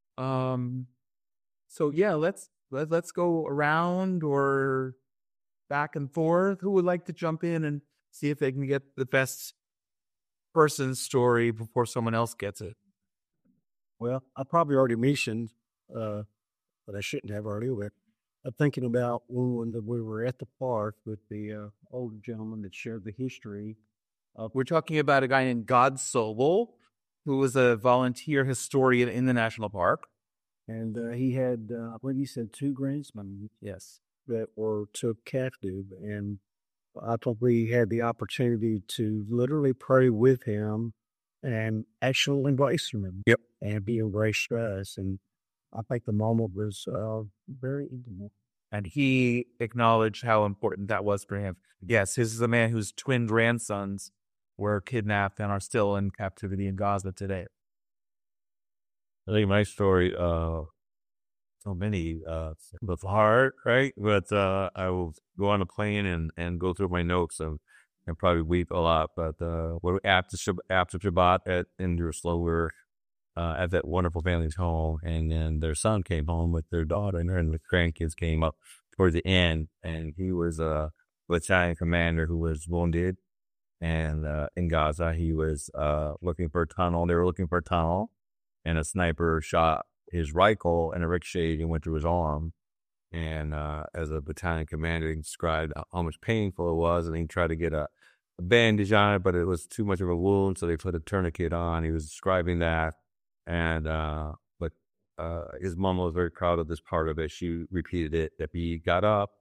Speaker 1: So yeah, let's go around or back and forth. Who would like to jump in and see if they can get the best person's story before someone else gets it?
Speaker 7: Well, I probably already mentioned, but I shouldn't have earlier. I'm thinking about when we were at the park with the older gentleman that shared the history.
Speaker 1: We're talking about a guy named God Sobel, who was a volunteer historian in the national park.
Speaker 7: And he had, I believe he said 2 grandsmen.
Speaker 1: Yes.
Speaker 7: That were took captive. And I think we had the opportunity to literally pray with him and actually embrace him.
Speaker 1: Yep.
Speaker 7: And be embraced us. And I think the moment was very intimate.
Speaker 1: And he acknowledged how important that was for him. Yes, this is a man whose twin grandsons were kidnapped and are still in captivity in Gaza today.
Speaker 8: I think my story, so many, was hard, right? But I will go on a plane and go through my notes and probably weep a lot. But after Shabbat in Jerusalem, we were at that wonderful family's home, and then their son came home with their daughter, and the grandkids came up toward the end, and he was a battalion commander who was wounded, and in Gaza, he was looking for a tunnel. They were looking for a tunnel, and a sniper shot his rifle, and a ricochet went through his arm. And as a battalion commander, he described how much painful it was, and he tried to get a bandage on it, but it was too much of a wound, so they put a tourniquet on. He was describing that. And but his mom was very proud of this part of it. She repeated it, that he got up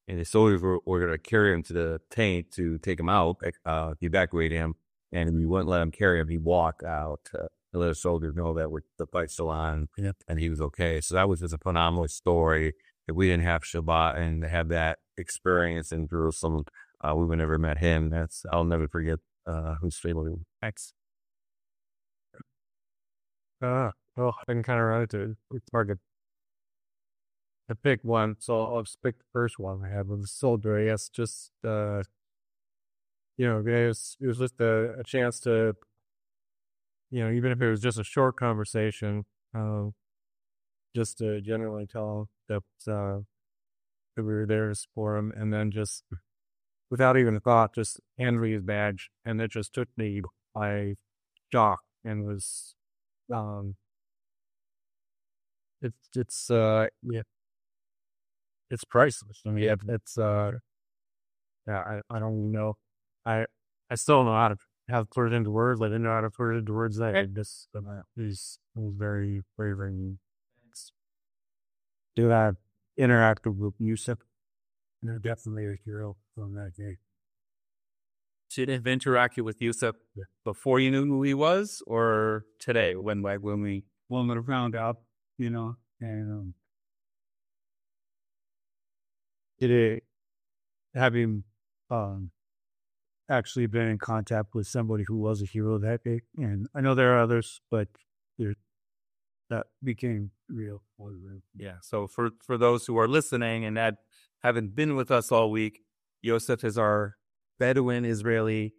Speaker 8: and the soldiers were going to carry him to the tank to take him out, evacuate him, and we wouldn't let him carry him. He walked out to let the soldiers know that the fight's still on, and he was okay. So that was just a phenomenal story. If we didn't have Shabbat and have that experience in Jerusalem, we would never met him. I'll never forget whose family.
Speaker 3: Thanks. Well, I can kind of run it to it's hard to pick one, so I'll just pick the first one I had with the soldier. I guess just it was just a chance to, even if it was just a short conversation, just to generally tell him that we were there to support him, and then just without even a thought, just hand me his badge, and it just took me by shock and was. It's priceless. I mean, it's I don't know. I still don't know how to put it into words. I didn't know how to put it into words. It was very, very, very.
Speaker 12: Do I interacted with Yusuf? And they're definitely a hero from that day.
Speaker 11: Should have interacted with Yusuf before you knew who he was, or today when we
Speaker 12: found out, and having actually been in contact with somebody who was a hero that day, and I know there are others, but that became real.
Speaker 11: Yeah. So for those who are listening and that haven't been with us all week, Yosef is our Bedouin Israeli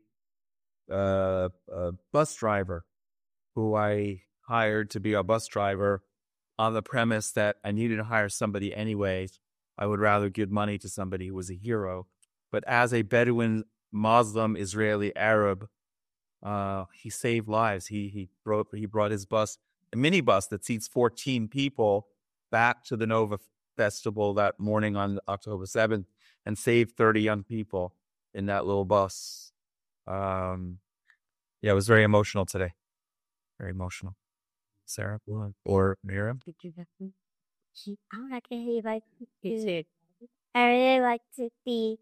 Speaker 11: bus driver who I hired to be a bus driver on the premise that I needed to hire somebody anyway. I would rather give money to somebody who was a hero. But as a Bedouin Muslim Israeli Arab, he saved lives. He brought his bus, a minibus that seats 14 people, back to the Nova Festival that morning on October 7th and saved 30 young people in that little bus. It was very emotional today. Very emotional. Sarah or Miriam?
Speaker 4: I really like to see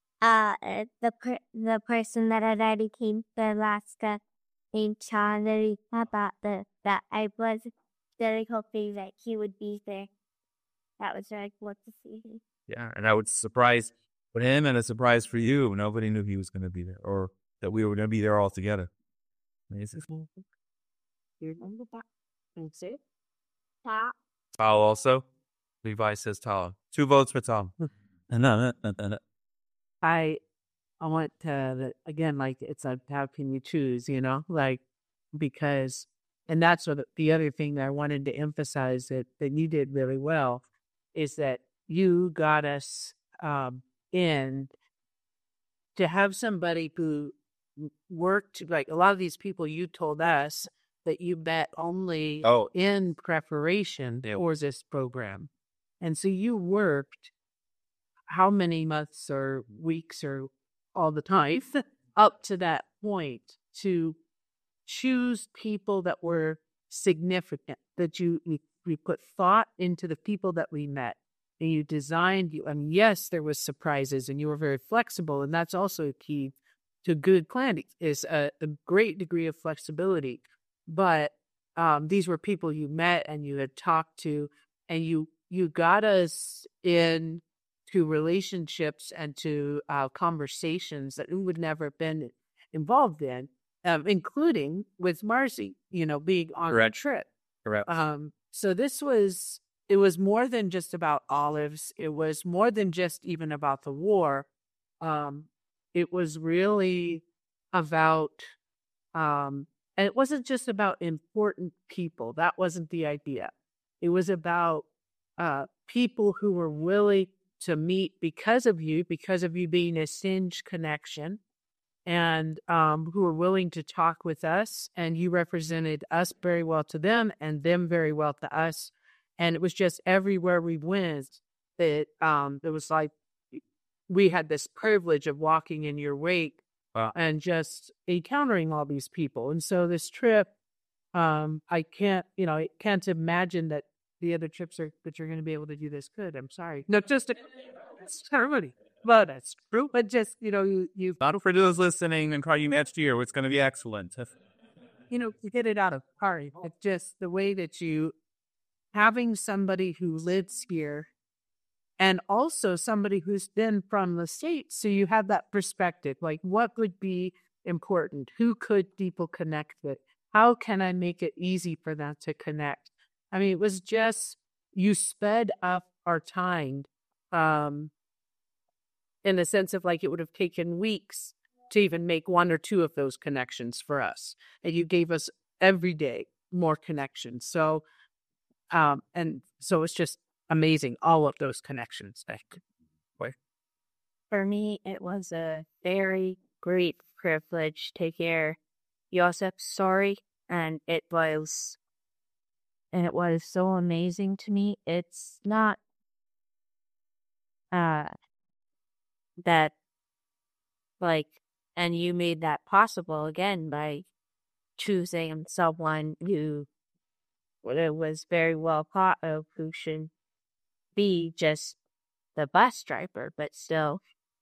Speaker 4: the person that already came to Alaska named Sean about that I was really hoping that he would be there. That was really cool to see him.
Speaker 11: Yeah, and I was surprised for him and a surprise for you. Nobody knew he was going to be there or that we were going to be there all together. Tal also. Levi says Tal. 2 votes for Tal.
Speaker 5: I want to, again, like, it's a how can you choose, because, and that's what the other thing that I wanted to emphasize that you did really well is that you got us in to have somebody who worked, like a lot of these people you told us that you met only in preparation for this program. And so you worked how many months or weeks or all the time up to that point to choose people that were significant, that we put thought into the people that we met. And you designed, and yes, there was surprises and you were very flexible. And that's also key to good planning is a great degree of flexibility. But these were people you met and you had talked to, and you got us in to relationships and to conversations that we would never have been involved in, including with Marcy, being on the trip.
Speaker 11: Correct.
Speaker 5: So it was more than just about olives. It was more than just even about the war. It was really about, and it wasn't just about important people. That wasn't the idea. It was about people who were willing to meet because of you being a Singe connection, and who were willing to talk with us. And you represented us very well to them and them very well to us. And it was just everywhere we went that it was like we had this privilege of walking in your wake and just encountering all these people. And so this trip, I can't imagine that the other trips that you're going to be able to do this good. I'm sorry. No, just everybody. Well, that's true. But just, you
Speaker 11: Not for those listening and call you next year. It's going to be excellent.
Speaker 5: you get it out of party. It's just the way that having somebody who lives here and also somebody who's been from the States. So you have that perspective, like what would be important? Who could people connect with? How can I make it easy for them to connect? I mean, it was just, you sped up our time in the sense of like it would have taken weeks to even make one or two of those connections for us. And you gave us every day more connections. So, and so it's just amazing, all of those connections.
Speaker 13: For me, it was a very great privilege to hear Josep's story, and it was so amazing to me. It's not that like, and you made that possible again by choosing someone who was very well thought of, who should be just the bus driver, but still.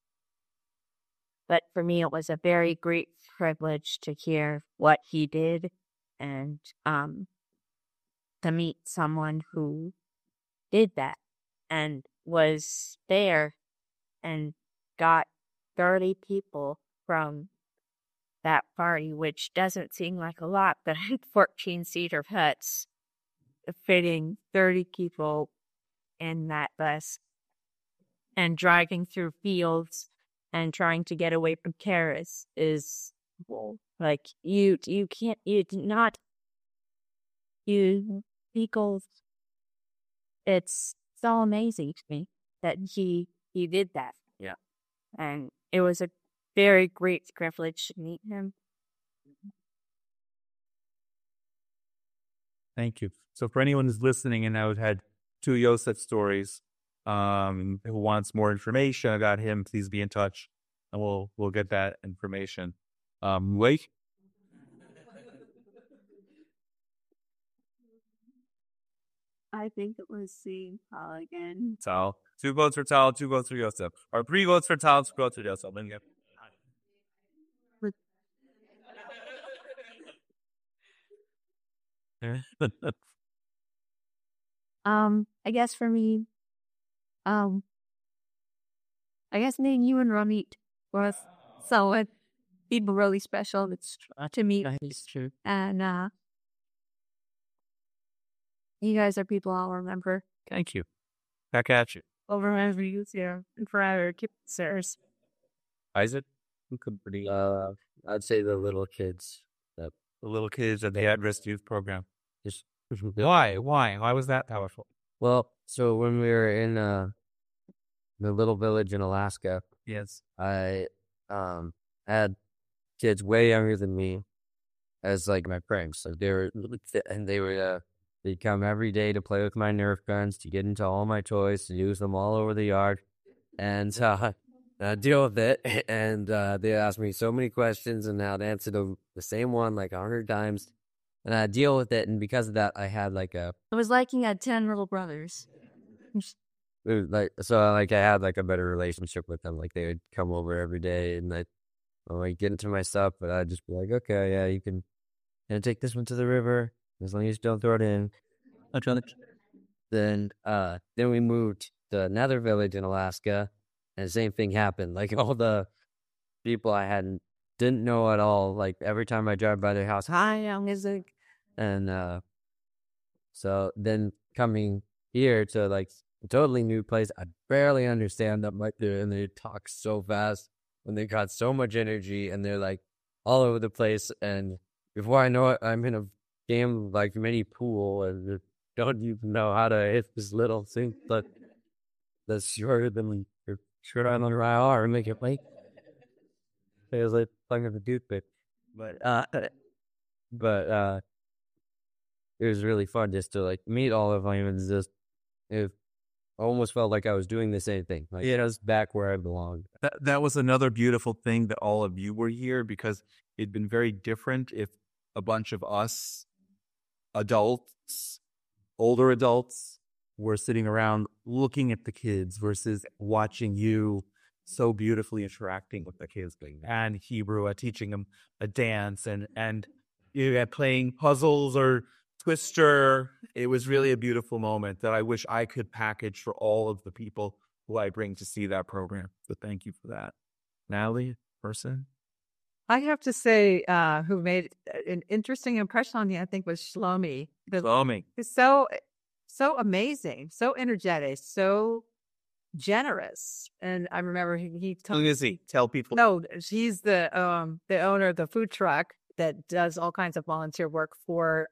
Speaker 13: But for me, it was a very great privilege to hear what he did and to meet someone who did that and was there and got 30 people from that party, which doesn't seem like a lot, but 14-seater huts fitting 30 people in that bus and driving through fields and trying to get away from terrorists is like it's so amazing to me that he did that.
Speaker 11: Yeah.
Speaker 13: And it was a very great privilege to meet him.
Speaker 11: Thank you. So for anyone who's listening and now had two Yosef stories, who wants more information about him, please be in touch and we'll get that information. Wait.
Speaker 4: I think it was seeing Tal again.
Speaker 11: Tal. 2 votes for Tal, 2 votes for Yosef. Or 3 votes for Tal, 2 votes for Yosef.
Speaker 2: I guess for me, I guess meeting you and Ramit was someone people really special. It's to meet.
Speaker 9: It's true.
Speaker 2: And you guys are people I'll remember.
Speaker 11: Thank you. Back at you.
Speaker 2: I'll remember you here and forever. Keep it serious.
Speaker 11: Isaac? Who could pretty
Speaker 9: I'd say the little kids.
Speaker 11: the little kids at the at-risk youth program.
Speaker 9: Just
Speaker 11: Why? Why was that powerful?
Speaker 9: well, so when we were in the little village in Alaska,
Speaker 11: Yes.
Speaker 9: I had kids way younger than me as like my friends. So they'd come every day to play with my Nerf guns, to get into all my toys, to use them all over the yard, and I'd deal with it. And they asked me so many questions, and I'd answer the same one like 100 times, and I'd deal with it. And because of that, I had like
Speaker 2: It was like you had 10 little brothers.
Speaker 9: I had like a better relationship with them. Like they would come over every day, and I'd get into my stuff, but I'd just be like, okay, yeah, you can take this one to the river. As long as you don't throw it in. Then we moved to another village in Alaska, and the same thing happened. Like all the people I didn't know at all. Like every time I drive by their house, hi, I'm Isaac. And so then coming here to like a totally new place, I barely understand them. Like and they talk so fast, and they got so much energy, and they're like all over the place. And before I know it, I'm in a game like mini pool and don't even know how to hit this little thing that's shorter than your shirt on the IR and make it like it was like playing with a toothpick. But it was really fun just to like meet all of them, and just it almost felt like I was doing the same thing. Like I was back where I belonged.
Speaker 11: That was another beautiful thing that all of you were here, because it'd been very different if a bunch of us adults, older adults, were sitting around looking at the kids versus watching you so beautifully interacting with the kids and Hebrew, teaching them a dance and playing puzzles or Twister. It was really a beautiful moment that I wish I could package for all of the people who I bring to see that program. So thank you for that. Natalie, person?
Speaker 5: I have to say, who made an interesting impression on me, I think, was Shlomi.
Speaker 11: Shlomi.
Speaker 5: He's so amazing, so energetic, so generous. And I remember he told
Speaker 11: Who is he? Tell people.
Speaker 5: No, he's the owner of the food truck that does all kinds of volunteer work for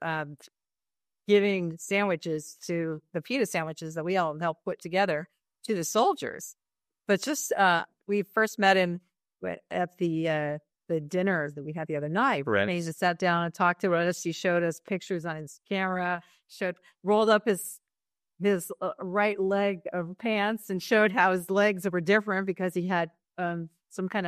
Speaker 5: giving sandwiches to the pita sandwiches that we all help put together to the soldiers. But just we first met him at the dinner that we had the other night.
Speaker 11: Right.
Speaker 5: And he just sat down and talked to us. He showed us pictures on his camera, rolled up his right leg of pants and showed how his legs were different because he had some kind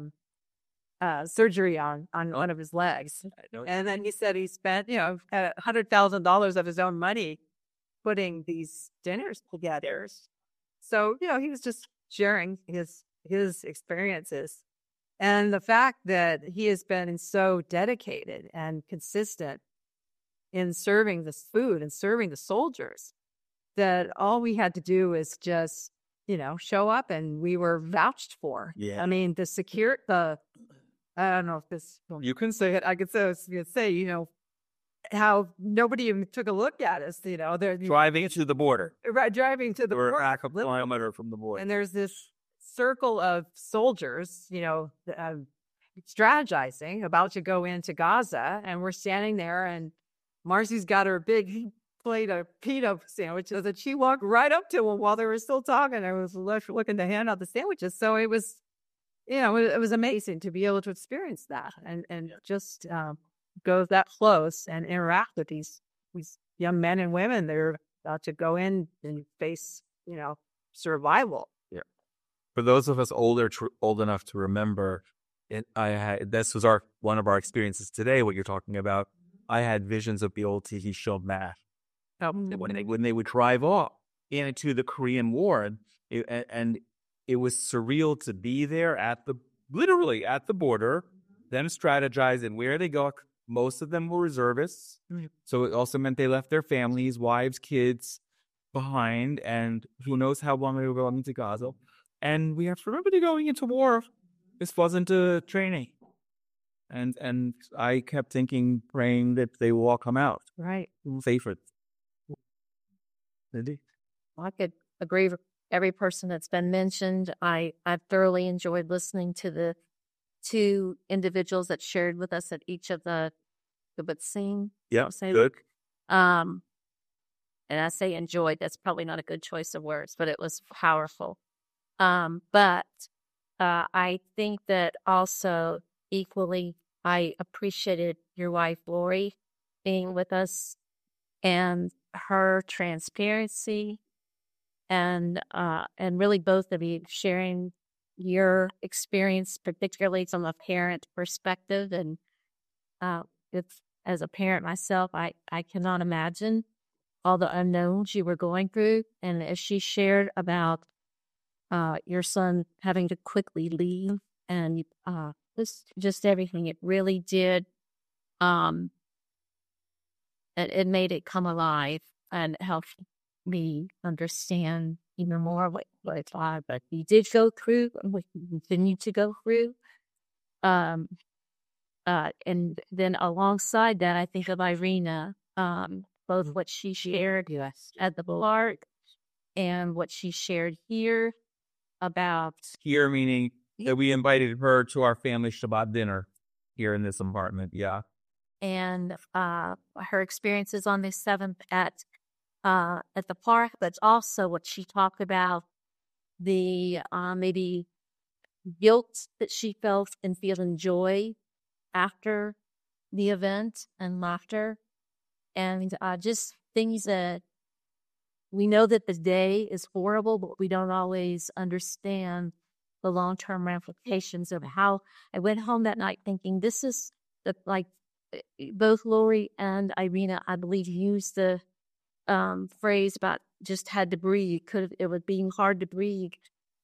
Speaker 5: of surgery on one of his legs. And then he said he spent, $100,000 of his own money putting these dinners together. So, he was just sharing his experiences. And the fact that he has been so dedicated and consistent in serving this food and serving the soldiers that all we had to do is just, show up and we were vouched for.
Speaker 11: Yeah.
Speaker 5: I mean, I don't know if this,
Speaker 11: You can say it.
Speaker 5: I could say, how nobody even took a look at us, they're
Speaker 11: Driving to the border.
Speaker 5: right, driving to the
Speaker 11: We're
Speaker 5: border.
Speaker 11: half a kilometer from the border.
Speaker 5: And there's this circle of soldiers, strategizing about to go into Gaza. And we're standing there and Marcy's got her big plate of pita sandwiches and she walked right up to them while they were still talking. I was left looking to hand out the sandwiches. So it was, it was amazing to be able to experience that and just go that close and interact with these young men and women. They're about to go in and face, survival.
Speaker 11: Yeah. For those of us old enough to remember, this was one of our experiences today. What you're talking about, I had visions of the old TV show MASH. When they would drive off into the Korean War, and it was surreal to be there literally at the border, them strategizing where they go. Most of them were reservists, so it also meant they left their families, wives, kids behind, and who knows how long they were going into Gaza. And we have to remember they're going into war. This wasn't a training. And I kept praying that they will all come out.
Speaker 5: Right.
Speaker 11: Safer. Cindy?
Speaker 2: I could agree with every person that's been mentioned. I've thoroughly enjoyed listening to the two individuals that shared with us at each of the kibutzim.
Speaker 11: Yeah, good.
Speaker 2: And I say enjoyed, that's probably not a good choice of words, but it was powerful. But I think that also equally, I appreciated your wife, Lori, being with us and her transparency and really both of you sharing your experience, particularly from a parent perspective. And as a parent myself, I cannot imagine all the unknowns you were going through. And as she shared about your son having to quickly leave and just everything, it really did. It made it come alive and helped me understand even more what it's like. But we did go through and we continue to go through. And then alongside that, I think of Irina, both what she shared at the park and what she shared here about.
Speaker 11: Here meaning that we invited her to our family Shabbat dinner here in this apartment. Yeah.
Speaker 2: And her experiences on the 7th at the park, but also what she talked about, the maybe guilt that she felt and feeling joy after the event and laughter, and just things that we know that the day is horrible, but we don't always understand the long-term ramifications of how. I went home that night thinking this is both Lori and Irina, I believe, used the phrase about just had to breathe. It was being hard to breathe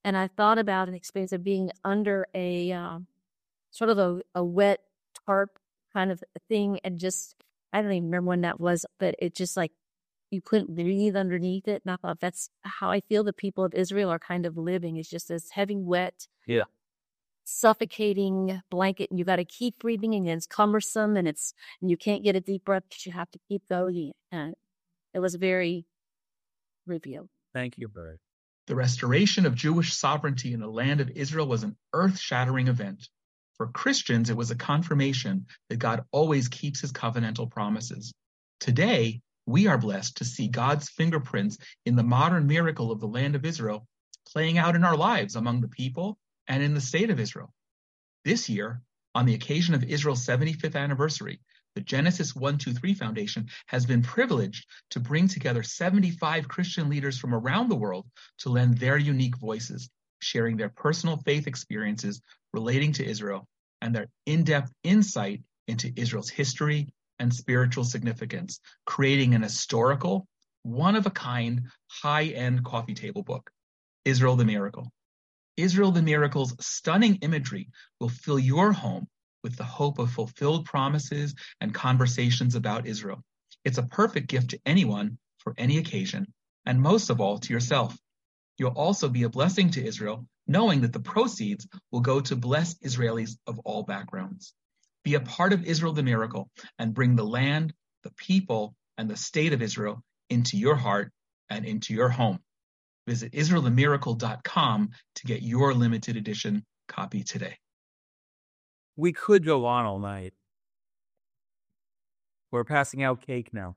Speaker 2: And I thought about an experience of being under a sort of a wet tarp kind of thing, and just, I don't even remember when that was, but it just like you couldn't breathe underneath it. And I thought that's how I feel the people of Israel are kind of living. It's just this heavy, wet, suffocating blanket, and you got to keep breathing, and it's cumbersome, and you can't get a deep breath because you have to keep going. And it was very revealed.
Speaker 11: Thank you, Bird.
Speaker 10: The restoration of Jewish sovereignty in the land of Israel was an earth-shattering event. For Christians, it was a confirmation that God always keeps his covenantal promises. Today, we are blessed to see God's fingerprints in the modern miracle of the land of Israel playing out in our lives among the people and in the state of Israel. This year, on the occasion of Israel's 75th anniversary, the Genesis 123 Foundation has been privileged to bring together 75 Christian leaders from around the world to lend their unique voices, sharing their personal faith experiences relating to Israel and their in-depth insight into Israel's history and spiritual significance, creating an historical, one-of-a-kind, high-end coffee table book, Israel the Miracle. Israel the Miracle's stunning imagery will fill your home with the hope of fulfilled promises and conversations about Israel. It's a perfect gift to anyone for any occasion, and most of all to yourself. You'll also be a blessing to Israel, knowing that the proceeds will go to bless Israelis of all backgrounds. Be a part of Israel the Miracle and bring the land, the people, and the state of Israel into your heart and into your home. Visit IsraelTheMiracle.com to get your limited edition copy today.
Speaker 11: We could go on all night. We're passing out cake now.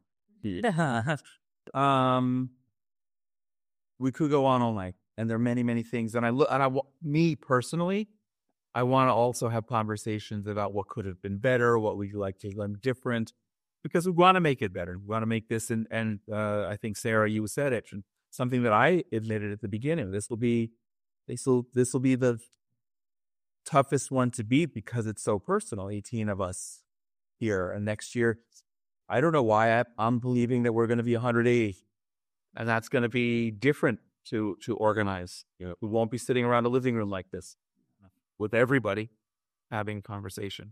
Speaker 11: We could go on all night, and there are many, many things. And me personally, I want to also have conversations about what could have been better, what we'd like to learn different, because we want to make it better. We want to make this, and I think Sarah, you said it, and something that I admitted at the beginning. This will be the toughest one to beat because it's so personal. 18 of us here, and next year, I don't know why I'm believing that we're going to be 180, and that's going to be different to organize. You know, we won't be sitting around a living room like this with everybody having conversation.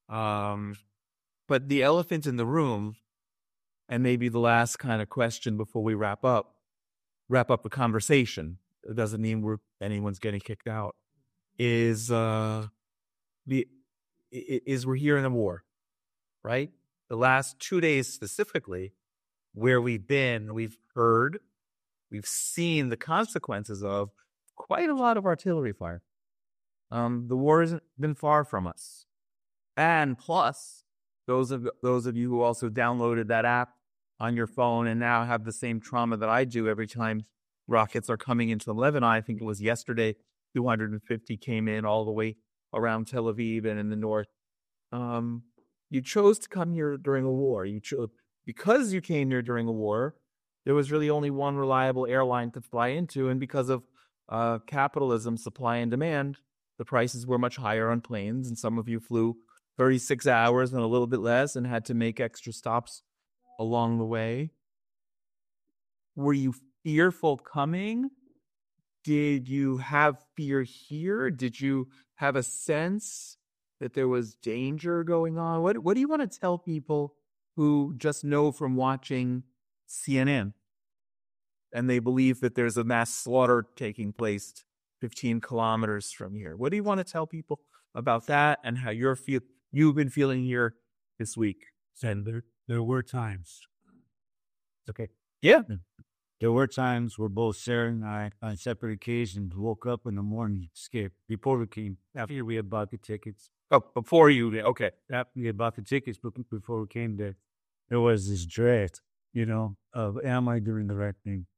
Speaker 11: But the elephant in the room, and maybe the last kind of question before we wrap up the conversation. It doesn't mean anyone's getting kicked out. Is we're here in a war, right? The last 2 days specifically, where we've been, we've seen the consequences of quite a lot of artillery fire. The war hasn't been far from us, and plus, those of you who also downloaded that app on your phone and now have the same trauma that I do every time rockets are coming into Lebanon. I think it was yesterday. 250 came in all the way around Tel Aviv and in the north. You chose to come here during a war. Because you came here during a war, there was really only one reliable airline to fly into, and because of capitalism, supply and demand, the prices were much higher on planes, and some of you flew 36 hours and a little bit less and had to make extra stops along the way. Were you fearful coming? Did you have fear here? Did you have a sense that there was danger going on? What do you want to tell people who just know from watching CNN and they believe that there's a mass slaughter taking place 15 kilometers from here? What do you want to tell people about that and how you've been feeling here this week?
Speaker 12: And there were times. Okay.
Speaker 11: Yeah.
Speaker 12: There were times where both Sarah and I, on separate occasions, woke up in the morning scared. Before we came, after we had bought the tickets.
Speaker 11: Oh, before you, okay.
Speaker 12: After we had bought the tickets, but before we came there was this dread, of am I doing the right thing?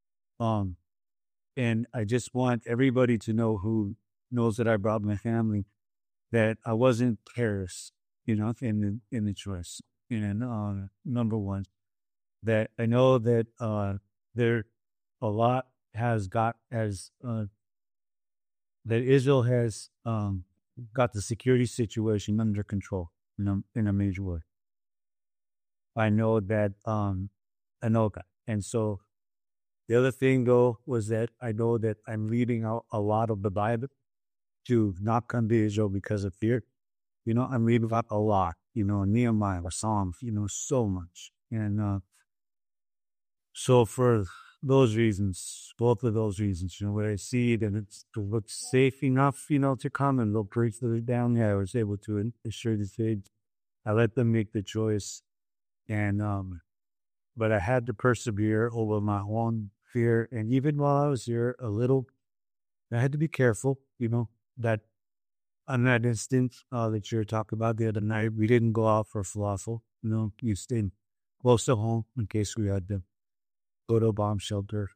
Speaker 12: And I just want everybody to know who knows that I brought my family, that I wasn't terrorist, in the choice. Number one, that I know that there a lot has got that Israel has got the security situation under control in a major way. I know that, and so The other thing, though, was that I know that I'm reading out a lot of the Bible to not come to Israel because of fear. I'm reading about a lot, Nehemiah, Psalms, so much. And so for those reasons, both of those reasons, when I see that it looks safe enough, to come and look pretty further down, I was able to assure the faith. I let them make the choice. And, but I had to persevere over my own fear. And even while I was here I had to be careful, that on that instance that you were talking about the other night, we didn't go out for falafel. You stayed close to home in case we had to go to a bomb shelter.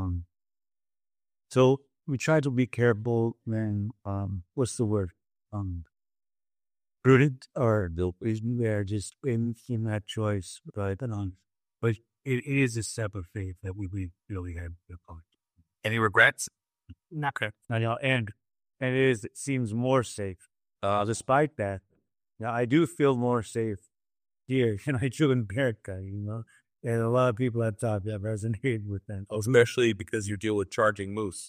Speaker 12: So we tried to be careful and, what's the word? Prudent or they're just in that choice. But it is a step of faith that we really had.
Speaker 6: Any regrets?
Speaker 12: Okay. And it seems more safe. Despite that, now I do feel more safe here than I do in America, And a lot of people have thought that resonated with them.
Speaker 6: Especially because you deal with charging moose.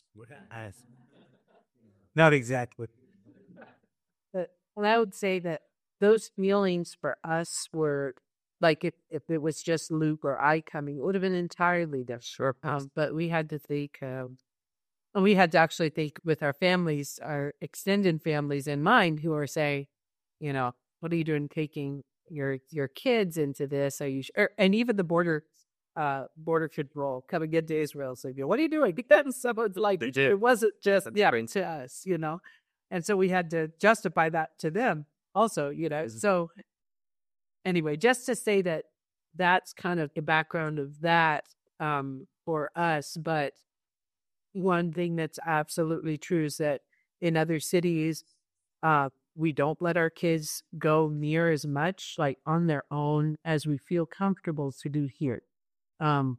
Speaker 12: Not exactly.
Speaker 5: But I would say that those feelings for us were like if it was just Luke or I coming, it would have been entirely different.
Speaker 6: Sure.
Speaker 5: But we had to think, and we had to actually think with our families, our extended families in mind, who are saying, what are you doing taking your kids into this? Are you sure? And even the border control coming into Israel, so what are you doing? Because someone's like, it wasn't just to us, And so we had to justify that to them also, So anyway, just to say that that's kind of the background of that for us. But one thing that's absolutely true is that in other cities, we don't let our kids go near as much, like on their own, as we feel comfortable to do here. From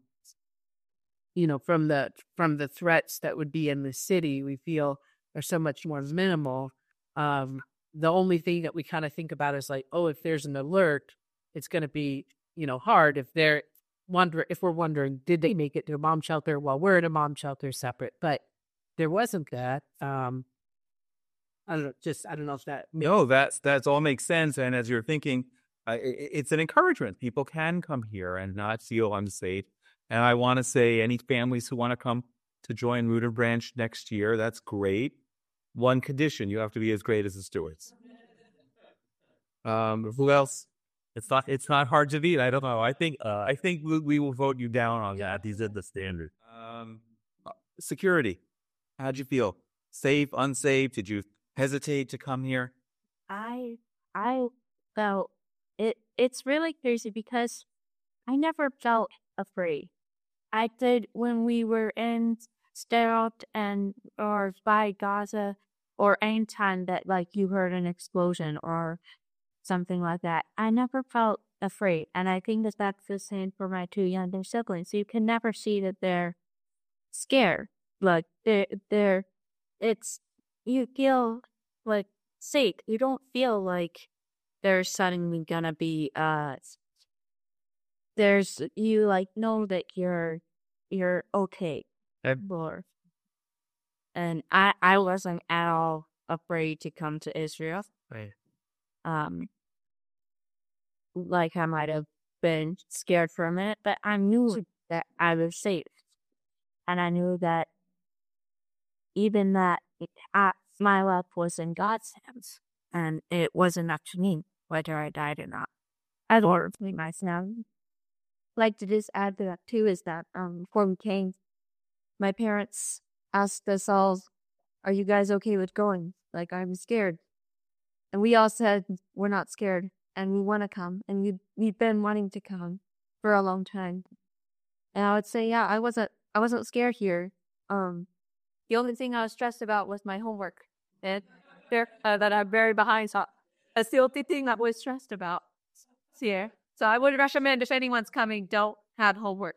Speaker 5: the threats that would be in the city, we feel are so much more minimal. The only thing that we kind of think about is like, if there's an alert, it's going to be, hard if we're wondering, did they make it to a bomb shelter while we're in a bomb shelter separate? But there wasn't that. I don't know if that.
Speaker 6: No, that's all makes sense. And as you're thinking, it's an encouragement. People can come here and not feel unsafe. And I want to say, any families who want to come to join Root and Branch next year, that's great. One condition: you have to be as great as the Stewarts. Who else? It's not hard to beat. I don't know. I think we will vote you down on that. These are the standards. Security. How'd you feel? Safe, unsafe? Did you hesitate to come here?
Speaker 13: I felt it. It's really crazy because I never felt afraid. I did when we were in Sderot or by Gaza, or any time that like you heard an explosion or something like that. I never felt afraid, and I think that's the same for my two younger siblings. You can never see that they're scared. Like you feel like safe. You don't feel like there's suddenly gonna be you like know that you're okay. And I wasn't at all afraid to come to Israel.
Speaker 6: Right.
Speaker 13: Like I might have been scared for a minute, but I knew that I was safe. And I knew that even that my life was in God's hands, and it wasn't up to me whether I died or not. I don't really myself. Like to just add to that too is that before we came, my parents asked us all, "Are you guys okay with going?" Like, I'm scared, and we all said we're not scared, and we want to come, and we've been wanting to come for a long time. And I would say, yeah, I wasn't scared here. The only thing I was stressed about was my homework, and that I'm very behind. So that's the only thing I was stressed about here. So I would recommend if anyone's coming, don't have homework.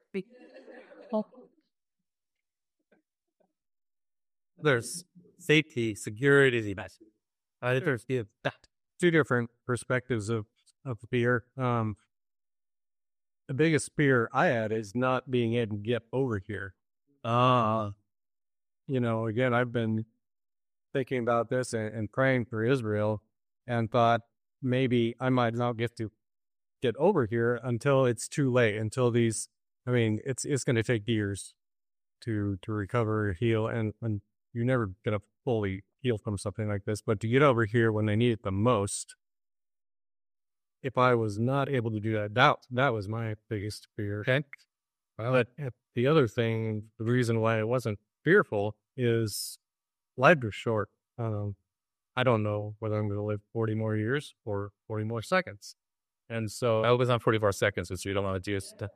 Speaker 6: There's safety, security. There's
Speaker 3: two different perspectives of fear. The biggest fear I had is not being able to get over here. Again, I've been thinking about this and praying for Israel, and thought maybe I might not get to get over here until it's too late. Until these, it's going to take years to recover, heal, and you're never going to fully heal from something like this. But to get over here when they need it the most, if I was not able to do that was my biggest fear.
Speaker 11: Okay.
Speaker 3: But the other thing, the reason why I wasn't fearful is life is short. I don't know whether I'm going to live 40 more years or 40 more seconds. And so
Speaker 11: I was on 44 seconds, so you don't want to do it.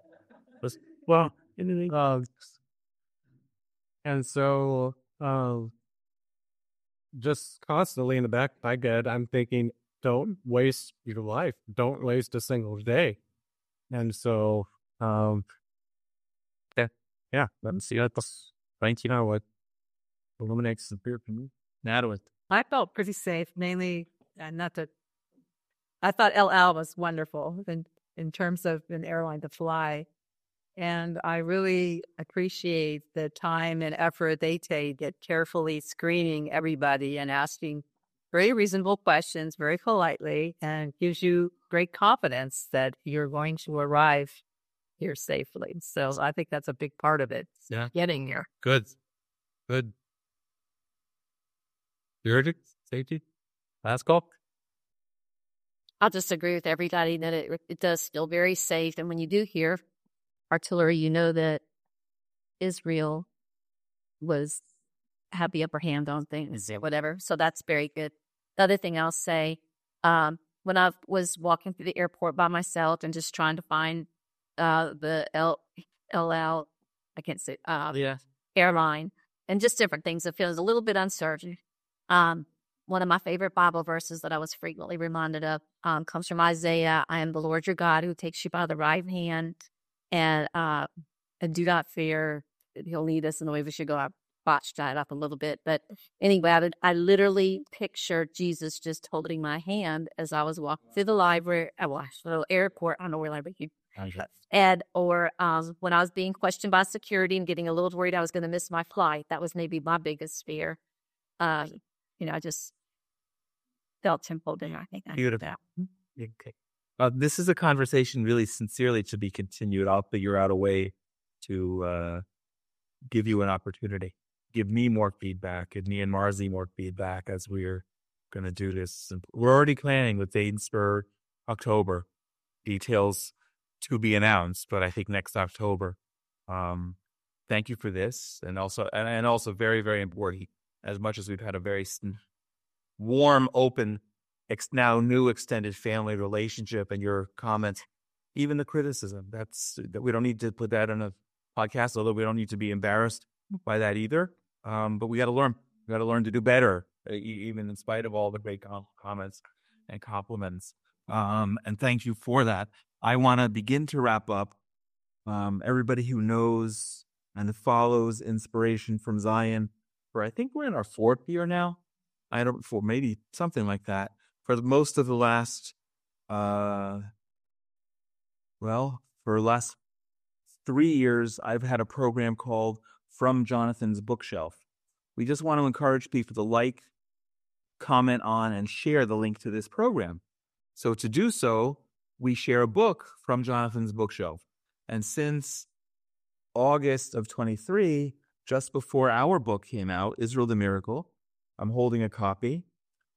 Speaker 3: And so just constantly in the back of my head, I'm thinking, don't waste your life. Don't waste a single day. And so, let's see. Thank you. What illuminates the fear for me?
Speaker 11: Natalie.
Speaker 5: I felt pretty safe, mainly I thought El Al was wonderful in terms of an airline to fly. And I really appreciate the time and effort they take at carefully screening everybody and asking very reasonable questions very politely, and gives you great confidence that you're going to arrive here safely. So I think that's a big part of it.
Speaker 11: Yeah.
Speaker 5: Getting here.
Speaker 11: Good. Your safety? Last call?
Speaker 2: I'll just agree with everybody that it does feel very safe. And when you do hear artillery, you know that Israel had the upper hand on things, whatever. So that's very good. The other thing I'll say, when I was walking through the airport by myself and just trying to find the El Al, I can't say, airline, and just different things, it feels a little bit uncertain. One of my favorite Bible verses that I was frequently reminded of comes from Isaiah. I am the Lord your God who takes you by the right hand, and do not fear. He'll lead us in the way we should go. I botched that up a little bit. But anyway, I literally pictured Jesus just holding my hand as I was walking through the library, the airport. I don't know where library. Or when I was being questioned by security and getting a little worried I was going to miss my flight. That was maybe my biggest fear. I just felt him holding my hand.
Speaker 11: Beautiful. Okay. This is a conversation really sincerely to be continued. I'll figure out a way to give you an opportunity. Give me more feedback, give me and Marzi more feedback as we're going to do this. We're already planning with dates for October. Details to be announced, but I think next October. Thank you for this. And also very, very important, as much as we've had a very warm, open, now new extended family relationship, and your comments, even the criticism, that we don't need to put that in a podcast, although we don't need to be embarrassed by that either. But we got to learn. We got to learn to do better, even in spite of all the great comments and compliments. And thank you for that. I want to begin to wrap up. Everybody who knows and follows Inspiration from Zion, I think we're in our 4th year now. Maybe something like that. For most of the last, for the last 3 years, I've had a program called From Jonathan's Bookshelf. We just want to encourage people to like, comment on, and share the link to this program. So to do so, we share a book from Jonathan's Bookshelf. And since August of 23, just before our book came out, Israel the Miracle, I'm holding a copy.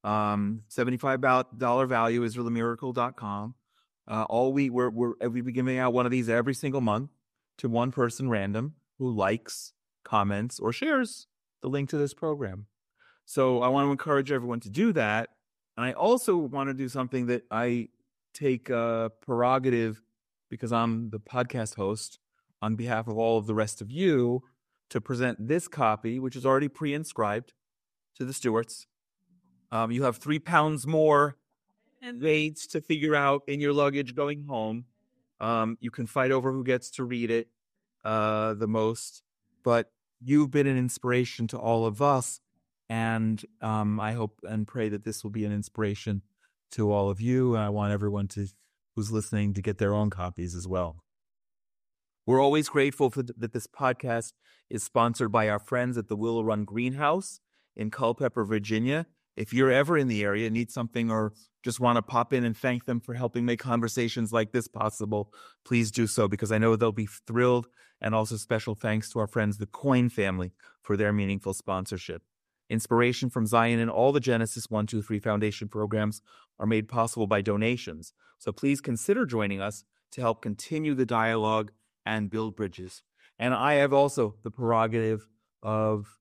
Speaker 11: $75 value, IsraelTheMiracle.com. We've been giving out one of these every single month to one person random who likes, comments, or shares the link to this program. So I want to encourage everyone to do that. And I also want to do something that I take a prerogative, because I'm the podcast host, on behalf of all of the rest of you, to present this copy, which is already pre-inscribed, to the stewards. You have 3 pounds more weight to figure out in your luggage going home. You can fight over who gets to read it the most, but you've been an inspiration to all of us, and I hope and pray that this will be an inspiration to all of you. And I want everyone who's listening to get their own copies as well.
Speaker 1: We're always grateful that this podcast is sponsored by our friends at the Willow Run Greenhouse in Culpeper, Virginia. If you're ever in the area, need something, or just want to pop in and thank them for helping make conversations like this possible, please do so, because I know they'll be thrilled. And also special thanks to our friends, the Coin family, for their meaningful sponsorship. Inspiration from Zion and all the Genesis 123 Foundation programs are made possible by donations. So please consider joining us to help continue the dialogue and build bridges. And I have also the prerogative of,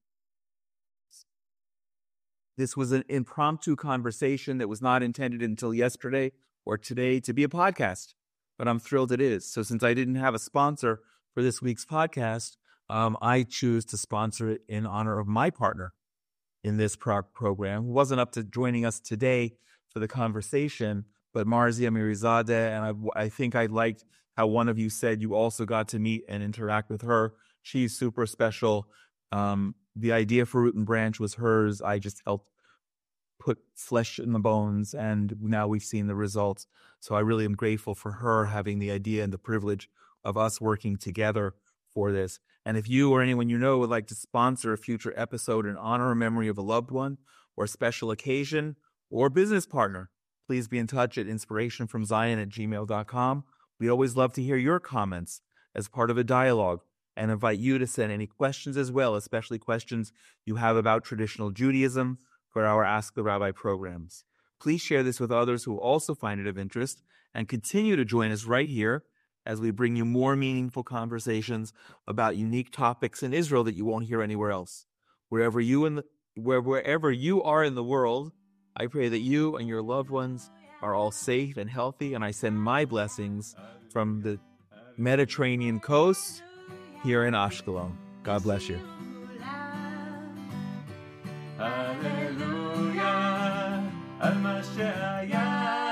Speaker 1: this was an impromptu conversation that was not intended until yesterday or today to be a podcast, but I'm thrilled it is. So since I didn't have a sponsor for this week's podcast, I choose to sponsor it in honor of my partner in this program, who wasn't up to joining us today for the conversation, but Marzia Mirizadeh. And I think I liked how one of you said you also got to meet and interact with her. She's super special. The idea for Root and Branch was hers. I just helped put flesh in the bones, and now we've seen the results. So I really am grateful for her having the idea and the privilege of us working together for this. And if you or anyone you know would like to sponsor a future episode in honor or memory of a loved one or a special occasion or business partner, please be in touch at inspirationfromzion@gmail.com. We always love to hear your comments as part of a dialogue, and invite you to send any questions as well, especially questions you have about traditional Judaism for our Ask the Rabbi programs. Please share this with others who also find it of interest, and continue to join us right here as we bring you more meaningful conversations about unique topics in Israel that you won't hear anywhere else. Wherever you are in the world, I pray that you and your loved ones are all safe and healthy, and I send my blessings from the Mediterranean coast here in Ashkelon. God bless you.
Speaker 14: Hallelujah, al